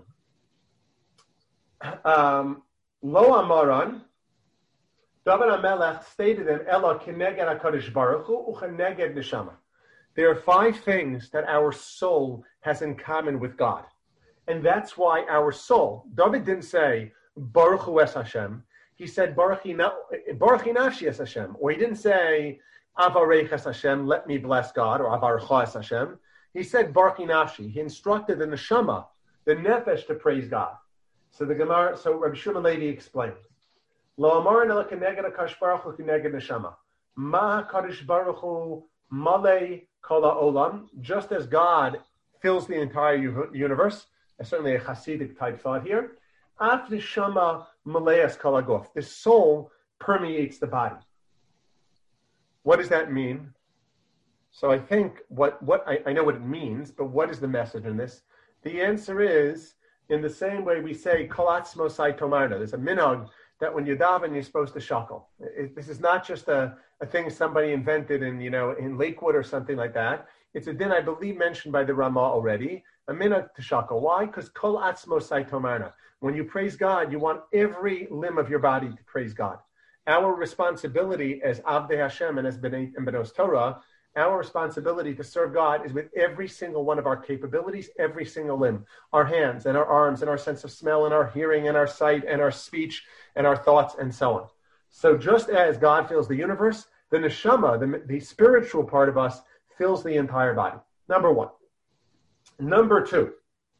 S1: Um, Lo Amaran, David HaMelech stated in Ela Kineged HaKadosh Baruch Hu Ucheneged Neshama. There are five things that our soul has in common with God. And that's why our soul, David didn't say Baruch Hu es Hashem. He said Baruch Hinashi es Hashem. Or he didn't say Avarech es Hashem, let me bless God, or Avarcha es Hashem. He said Baruch Hinashi. He instructed the Neshama, the Nefesh, to praise God. So the Gemara, so Rabbi Shimon Levi explains. Lo amarin ela keneged HaKadosh Baruch Hu keneged neshama. Ma HaKadosh Baruch Hu malei kol ha'olam. Just as God fills the entire universe, there's certainly a Hasidic type thought here. Af neshama maleas kol haguf. The soul permeates the body. What does that mean? So I think what what I, I know what it means, but what is the message in this? The answer is, in the same way we say, Kol atzmo sai tomarna. There's a minhag that when you daven, you're supposed to shakel. It, this is not just a, a thing somebody invented in, you know, in Lakewood or something like that. It's a din, I believe, mentioned by the Ramah already, a minhag to shakel. Why? Because Kol atzmo sai tomarna. When you praise God, you want every limb of your body to praise God. Our responsibility as Avdei Hashem and as B'nai and B'nos Torah, our responsibility to serve God is with every single one of our capabilities, every single limb, our hands and our arms and our sense of smell and our hearing and our sight and our speech and our thoughts and so on. So just as God fills the universe, the neshama, the, the spiritual part of us, fills the entire body. Number one. Number two.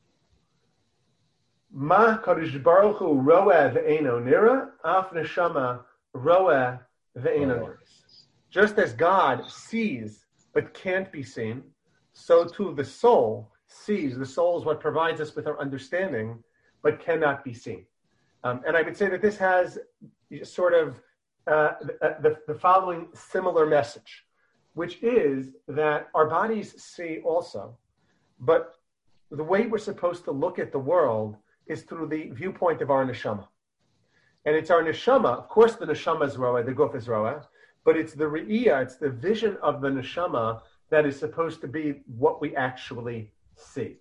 S1: Ma kadosh baruch hu roeh ve'eno nira, af neshama roeh ve'eno nira. Just as God sees but can't be seen, so too the soul sees. The soul is what provides us with our understanding, but cannot be seen. Um, and I would say that this has sort of uh, the, the following similar message, which is that our bodies see also, but the way we're supposed to look at the world is through the viewpoint of our neshama. And it's our neshama, of course the neshama is roeh, the guf is roeh, but it's the re'iyah, it's the vision of the neshama that is supposed to be what we actually see.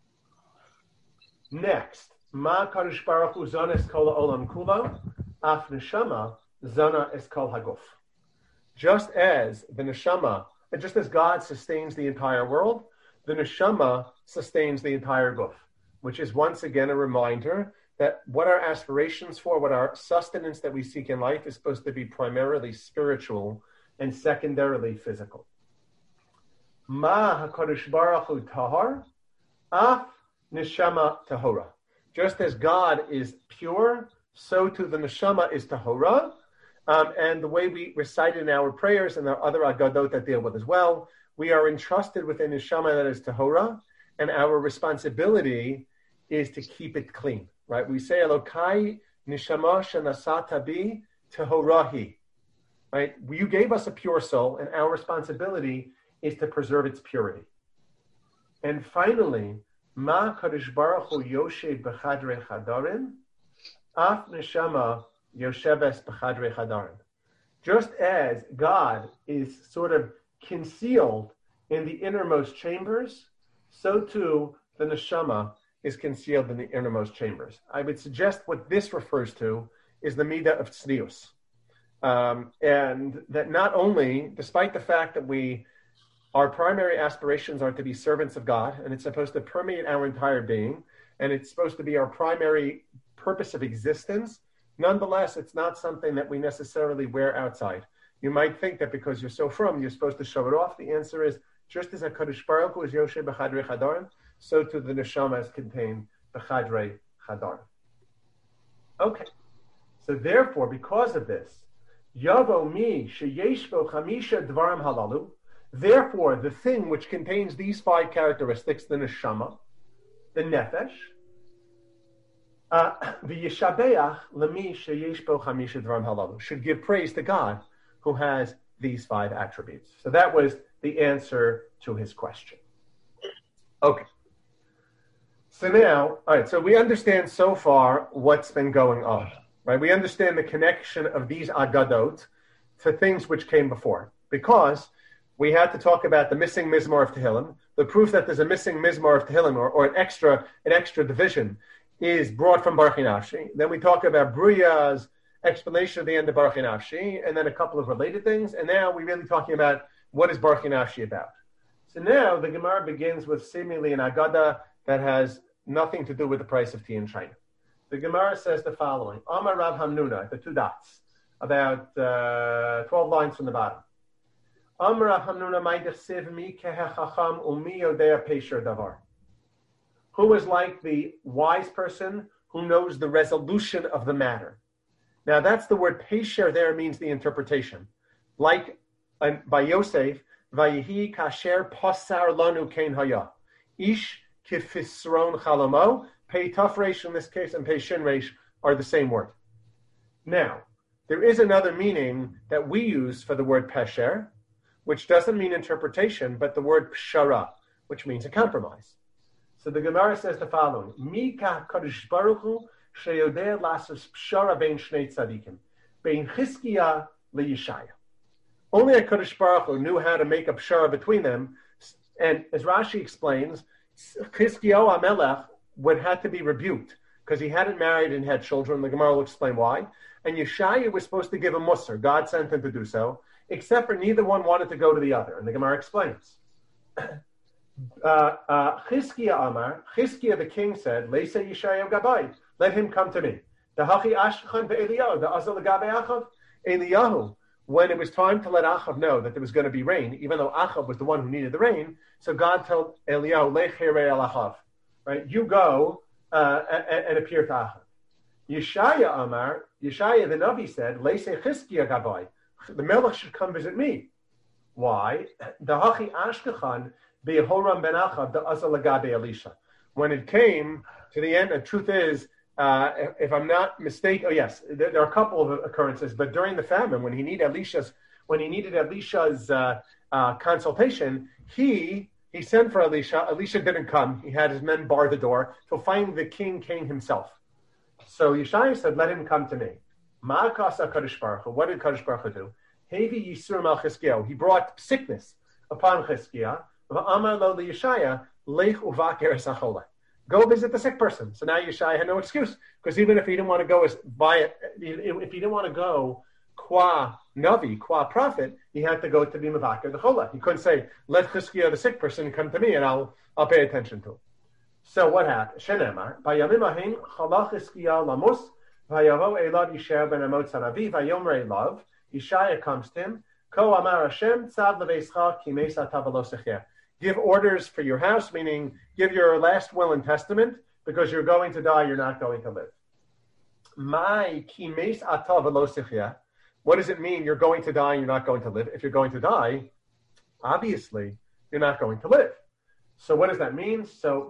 S1: Next, ma kadosh baruch hu zona es kol ha'olam kulo, af neshama zona es kol haguf. Just as the neshama And just as God sustains the entire world, the neshama sustains the entire guf, which is once again a reminder that what our aspirations for, what our sustenance that we seek in life is supposed to be primarily spiritual and secondarily physical. Ma HaKadosh Baruch Hu tahar, af neshama tahora. Just as God is pure, so too the neshama is tahora. Um, and the way we recite in our prayers and our other agadot that deal with as well, we are entrusted with a neshama that is tahora, and our responsibility is to keep it clean. Right? We say Elokai neshama shenasata bi tahorahi. Right? You gave us a pure soul, and our responsibility is to preserve its purity. And finally, ma kadosh baruch hu yoshev b'chadrei chadarin, af neshama yosheves b'chadrei chadarin. Just as God is sort of concealed in the innermost chambers, so too the neshama is concealed in the innermost chambers. I would suggest what this refers to is the midah of tznius. Um, and that not only, despite the fact that we, our primary aspirations are to be servants of God, and it's supposed to permeate our entire being, and it's supposed to be our primary purpose of existence, nonetheless, it's not something that we necessarily wear outside. You might think that because you're so frum, you're supposed to show it off. The answer is, just as HaKadosh Baruch Hu is Yoshe b'chadrei chadarim, so too the neshama is contained b'chadrei chadarim. Okay, so therefore, because of this, Yavo mi sheyesh bo chamisha dvarim halalu, therefore the thing which contains these five characteristics, the neshama, the nefesh, v'yishabeach lemi sheyesh bo chamisha dvarim halalu, should give praise to God who has these five attributes. So that was the answer to his question. Okay. So now, all right, so we understand so far what's been going on, right? We understand the connection of these agadot to things which came before, because we had to talk about the missing mizmor of Tehillim. The proof that there's a missing mizmor of Tehillim, or, or an extra an extra division, is brought from Baruch Nafshi. Then we talk about Bruya's explanation of the end of Baruch Nafshi, and then a couple of related things, and now we're really talking about what is Baruch Nafshi about. So now the Gemara begins with seemingly an agada that has nothing to do with the price of tea in China. The Gemara says the following: Amar Rav Hamnuna, the two dots, about uh, twelve lines from the bottom. Amar Rav Hamnuna, ma'idechsev mi kehechacham umi yodea pesher davar. Who is like the wise person who knows the resolution of the matter? Now that's the word pesher there means the interpretation. Like uh, by Yosef, vayihi kasher pasar lanu kein haya. Ish kifisron chalomo. Pei taf resh in this case and pei shin resh are the same word. Now, there is another meaning that we use for the word pesher, which doesn't mean interpretation, but the word pshara, which means a compromise. So the Gemara says the following: Mika kadosh baruch hu sheyodeh lasos pshara bein shnei tzadikim, bein Chizkiah leYeshaya. Only a Kadosh Baruch Hu knew how to make a pshara between them, and as Rashi explains, Chizkiyahu HaMelech would have to be rebuked because he hadn't married and had children. The Gemara will explain why. And Yeshaya was supposed to give a musar. God sent him to do so, except for neither one wanted to go to the other. And the Gemara explains. Uh, uh, Chizkiah Amar, Chizkiah the king said, Leisa Yeshaya Gabai, let him come to me. The Hachi Ashchan ve'Eliyahu, the Azal Gabai Achav, Eliyahu. When it was time to let Achav know that there was going to be rain, even though Achav was the one who needed the rain, so God told Eliyahu, Lech Herei El Achav, right? You go uh, and, and appear to Achav. Yeshaya Amar, Yeshaya the Navi said, Leisei Chizkiah Gabai, the Melech should come visit me. Why? The Hachi Ashkechan be'Yehoram ben Achav, the Azal Gabai Elisha. When it came to the end, the truth is, Uh, if, if I'm not mistaken, oh yes, there, there are a couple of occurrences, but during the famine, when he needed Elisha's, when he needed Elisha's uh, uh, consultation, he he sent for Elisha. Elisha didn't come. He had his men bar the door to find the king king himself. So Yeshaya said, "Let him come to me." Ma'akasa Kadosh Baruch Hu. What did Kadosh Baruch Hu do? Hevi Yisur Mal Chizkiyahu. He brought sickness upon Chizkiah. V'amar lo Yeshaya lech uvaker esacholeh. Go visit the sick person. So now Yeshaya had no excuse, because even if he didn't want to go by it, if he didn't want to go qua Navi, qua prophet, he had to go to be Mavakir the Chola. He couldn't say, let Chizkiah, the sick person, come to me and I'll I'll pay attention to him. So what happened? Shenemar, Bayamim Ahim, Chalach Chizkiah Lamus, Vayavo Elav Yisher ben Amot Saravi, Vayomer Elav, Yishaya comes to him, Ko Amar Hashem, Tzad Leveischa, Kimes Atavalosecheh. Give orders for your house, meaning give your last will and testament, because you're going to die, you're not going to live. My Kimes Atavalosecheh. What does it mean you're going to die and you're not going to live? If you're going to die, obviously, you're not going to live. So what does that mean? So,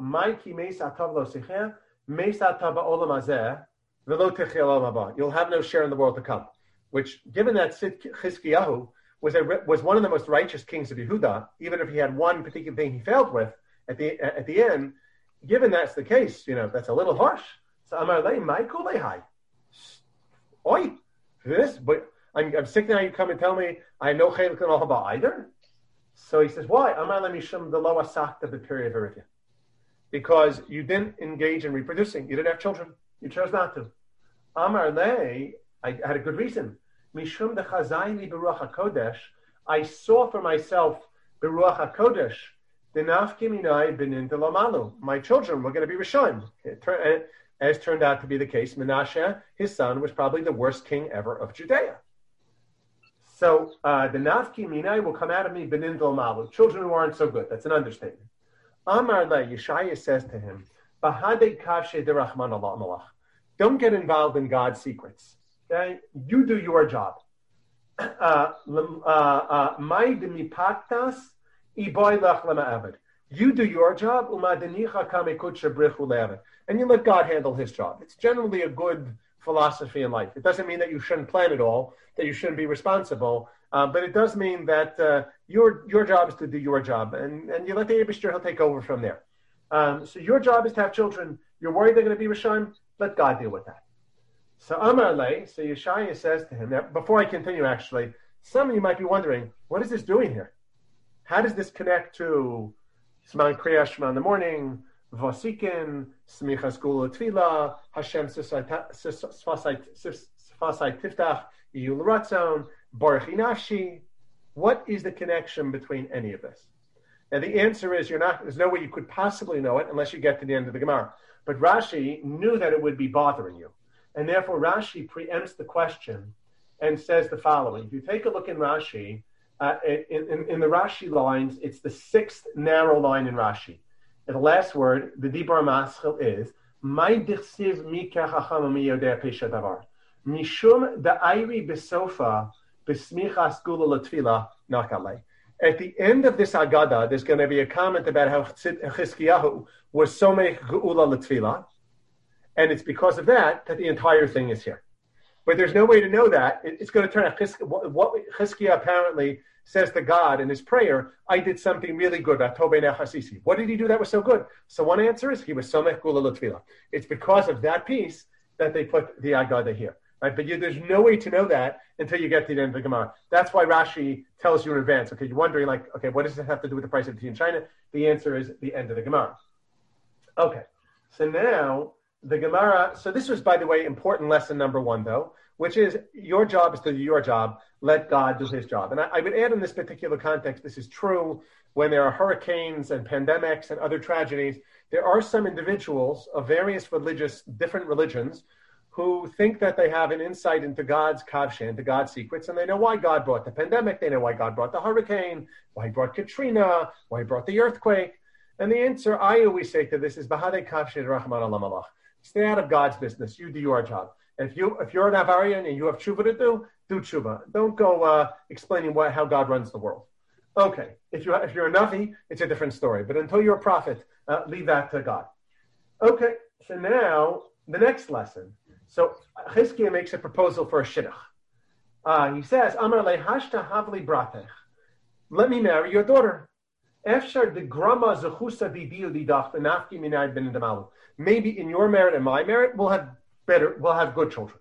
S1: you'll have no share in the world to come. Which, given that Chizkiyahu was, a, was one of the most righteous kings of Yehuda, even if he had one particular thing he failed with at the at the end, given that's the case, you know, that's a little harsh. So, Amar lei, my kulehai. Oi, this, but I'm, I'm sick now. You come and tell me I have no chelik in Ohaba either. So he says, why? Amar lemishum the lo asakta b'peri v'rivya. Because you didn't engage in reproducing. You didn't have children. You chose not to. Amar le, I had a good reason. Mishum the chazayni b'ruach hakodesh. I saw for myself b'ruach hakodesh. Denafki minai benin de lamalu. My children were going to be Rishon. As turned out to be the case, Menashe, his son, was probably the worst king ever of Judea. So uh, the nafki minai will come out of me benin del malu. Children who aren't so good. That's an understatement. Amar le, Yeshaya says to him, Bahade kavshe derachman Allah malach. Don't get involved in God's secrets. Okay? You do your job. You do your job, and you let God handle his job. It's generally a good philosophy in life. It doesn't mean that you shouldn't plan it all, that you shouldn't be responsible, uh, but it does mean that uh, your your job is to do your job, and, and you let the Eibishter, he'll take over from there. Um, so your job is to have children. You're worried they're going to be Rishon? Let God deal with that. So Amar le, so Yeshaya says to him, now before I continue actually, some of you might be wondering, what is this doing here? How does this connect to Sman Kriyas Shema in the morning, Vasikin, Smichas Gula Tvila, Hashem Sfasai Tiftach, Yul Ratzon, Baruch Nafshi? What is the connection between any of this? Now the answer is you're not. There's no way you could possibly know it unless you get to the end of the Gemara. But Rashi knew that it would be bothering you, and therefore Rashi preempts the question and says the following. If you take a look in Rashi, uh, in, in, in the Rashi lines, it's the sixth narrow line in Rashi. And the last word, the Dibur Maschil, is "Mai dichsiv mi kachacham mi yodei pesha davar mishum da'ayri besofa besmichas gula latfila nakalei." At the end of this Agada, there's going to be a comment about how Chizkiyahu was somech geula latfila, and it's because of that that the entire thing is here. But there's no way to know that. It's going to turn out what Chizkiah apparently says to God in his prayer, I did something really good. What did he do that was so good? So one answer is he was somech gula latfila. It's because of that piece that they put the Agada here. Right? But you, there's no way to know that until you get to the end of the Gemara. That's why Rashi tells you in advance. Okay, you're wondering, like, okay, what does this have to do with the price of tea in China? The answer is the end of the Gemara. Okay, so now the Gemara. So this was, by the way, important lesson number one, though, which is your job is to do your job. Let God do his job. And I, I would add in this particular context, this is true when there are hurricanes and pandemics and other tragedies. There are some individuals of various religious, different religions, who think that they have an insight into God's kavshe, into God's secrets, and they know why God brought the pandemic, they know why God brought the hurricane, why he brought Katrina, why he brought the earthquake. And the answer I always say to this is, Bahadei kavshe rahman Allah malach. Stay out of God's business. You do your job. If, you, if you're an Avarian and you have tshuva to do, do tshuva. Don't go uh, explaining what, how God runs the world. Okay, if, you, if you're a Navi, it's a different story. But until you're a prophet, uh, leave that to God. Okay, so now the next lesson. So Chizkiah makes a proposal for a shidduch. Uh, he says, Amar le hashta havli bratech. Let me marry your daughter. Efshar de grama zechusa didiu didach benafki minay ben demalu. Maybe in your merit and my merit, we'll have better, we'll have good children.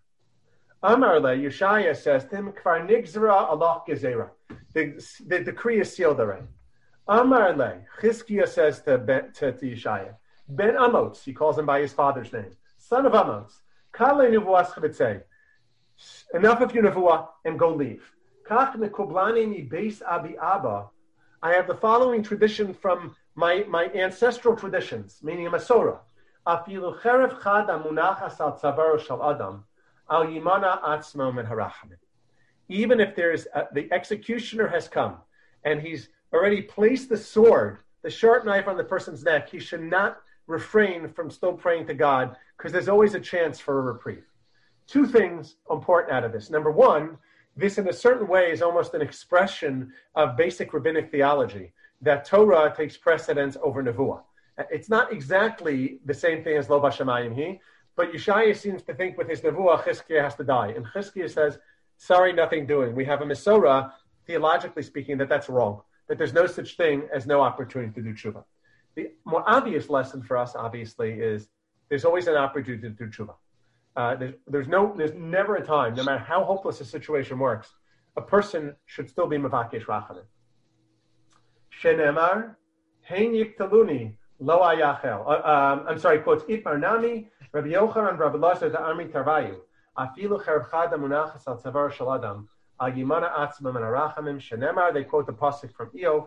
S1: Amar le, Yeshaya says to him, Kvar nigzera Allah gezera. The, the decree is sealed already. Amar le, Chizkiah says to, to, to Yeshaya, Ben Amos, he calls him by his father's name, son of Amos. Kale nuvuas chavitzei. enough of your nevuah and go leave. Kach nekublani mi beis abi abba. I have the following tradition from my, my ancestral traditions, meaning a Masorah. Afilu cherev chad amunachas al tzavaro shel adam, al yimana atzmo min harachamim. Even if there's a, the executioner has come and he's already placed the sword, the sharp knife on the person's neck, he should not refrain from still praying to God, because there's always a chance for a reprieve. Two things important out of this. Number one, this in a certain way is almost an expression of basic rabbinic theology, that Torah takes precedence over Nevuah. It's not exactly the same thing as Lo Bashamayim Hi, but Yeshaya seems to think with his Nevuah, Chizkiah has to die. And Chizkiah says, sorry, nothing doing. We have a Mesorah, theologically speaking, that that's wrong, that there's no such thing as no opportunity to do tshuva. The more obvious lesson for us, obviously, is there's always an opportunity to do tshuva. Uh, there's, there's no, there's never a time, no matter how hopeless a situation works, a person should still be mevakesh rachamim. Shenemar, hein yiktaluni lo ayachel. Uh, um, I'm sorry, quotes Itmar Nami, Rabbi Yochanan, Rabbi Lazar, the Armi Tarvayu. Afilu cherv chad amunachas al tzavar shel adam, al yimana atzma min harachamim. Shenemar, they quote the pasuk from Eov,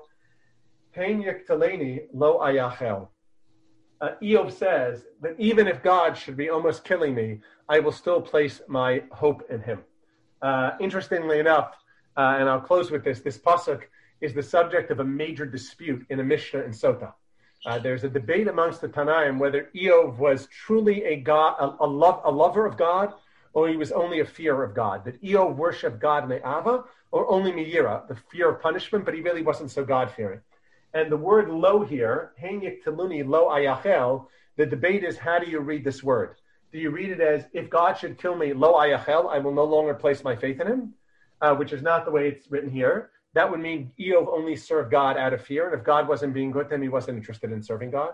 S1: hein yiktaleni lo ayachel. Uh, Eov says that even if God should be almost killing me, I will still place my hope in him. Uh, interestingly enough, uh, and I'll close with this, this pasuk is the subject of a major dispute in a Mishnah in Sota. Uh, there's a debate amongst the Tanaim whether Eov was truly a God, a, a, love, a lover of God, or he was only a fear of God. That Eov worshipped God me'ava, or only me'ira, the fear of punishment, but he really wasn't so God-fearing. And the word lo here, hein yiktaluni lo ayachel, the debate is, how do you read this word? Do you read it as, if God should kill me, lo ayachel, I will no longer place my faith in him, uh, which is not the way it's written here. That would mean Eov only served God out of fear, and if God wasn't being good, then he wasn't interested in serving God.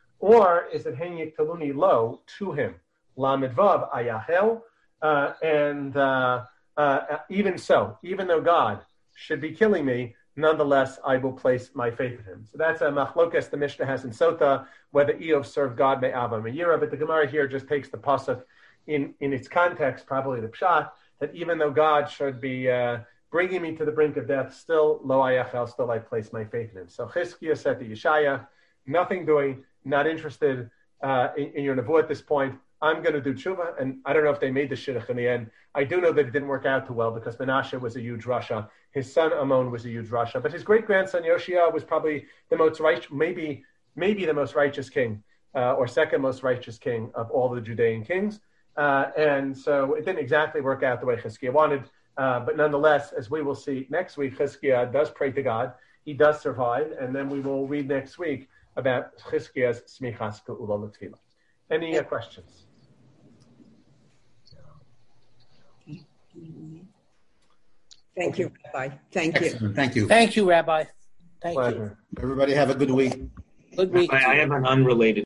S1: Or is it hein yiktaluni lo, to him, la midvav ayachel, uh, and uh, uh, even so, even though God should be killing me, nonetheless, I will place my faith in him. So that's a machlokas the Mishnah has in Sota, whether Eov served God me'ava me'yira, but the Gemara here just takes the pasuk in, in its context, probably the pshat, that even though God should be uh, bringing me to the brink of death, still, lo ayachel, still I place my faith in him. So Chizkiah said to Yeshaya, nothing doing, not interested uh, in, in your nevuah at this point. I'm going to do tshuva, and I don't know if they made the shidduch in the end. I do know that it didn't work out too well because Menashe was a huge Rasha. His son Amon was a huge Rasha, but his great-grandson Yoshia was probably the most righteous, maybe maybe the most righteous king, uh, or second most righteous king of all the Judean kings. Uh, and so it didn't exactly work out the way Chizkiah wanted, uh, but nonetheless, as we will see next week, Chizkiah does pray to God. He does survive, and then we will read next week about Chizkiah's smichas geula l'tefillah. Any uh, questions?
S4: Thank you, Rabbi. Thank you.
S5: Excellent. Thank you.
S3: Thank you, Rabbi. Thank
S1: Pleasure.
S3: you.
S5: Everybody have a good week.
S3: Good week.
S6: I, I have an unrelated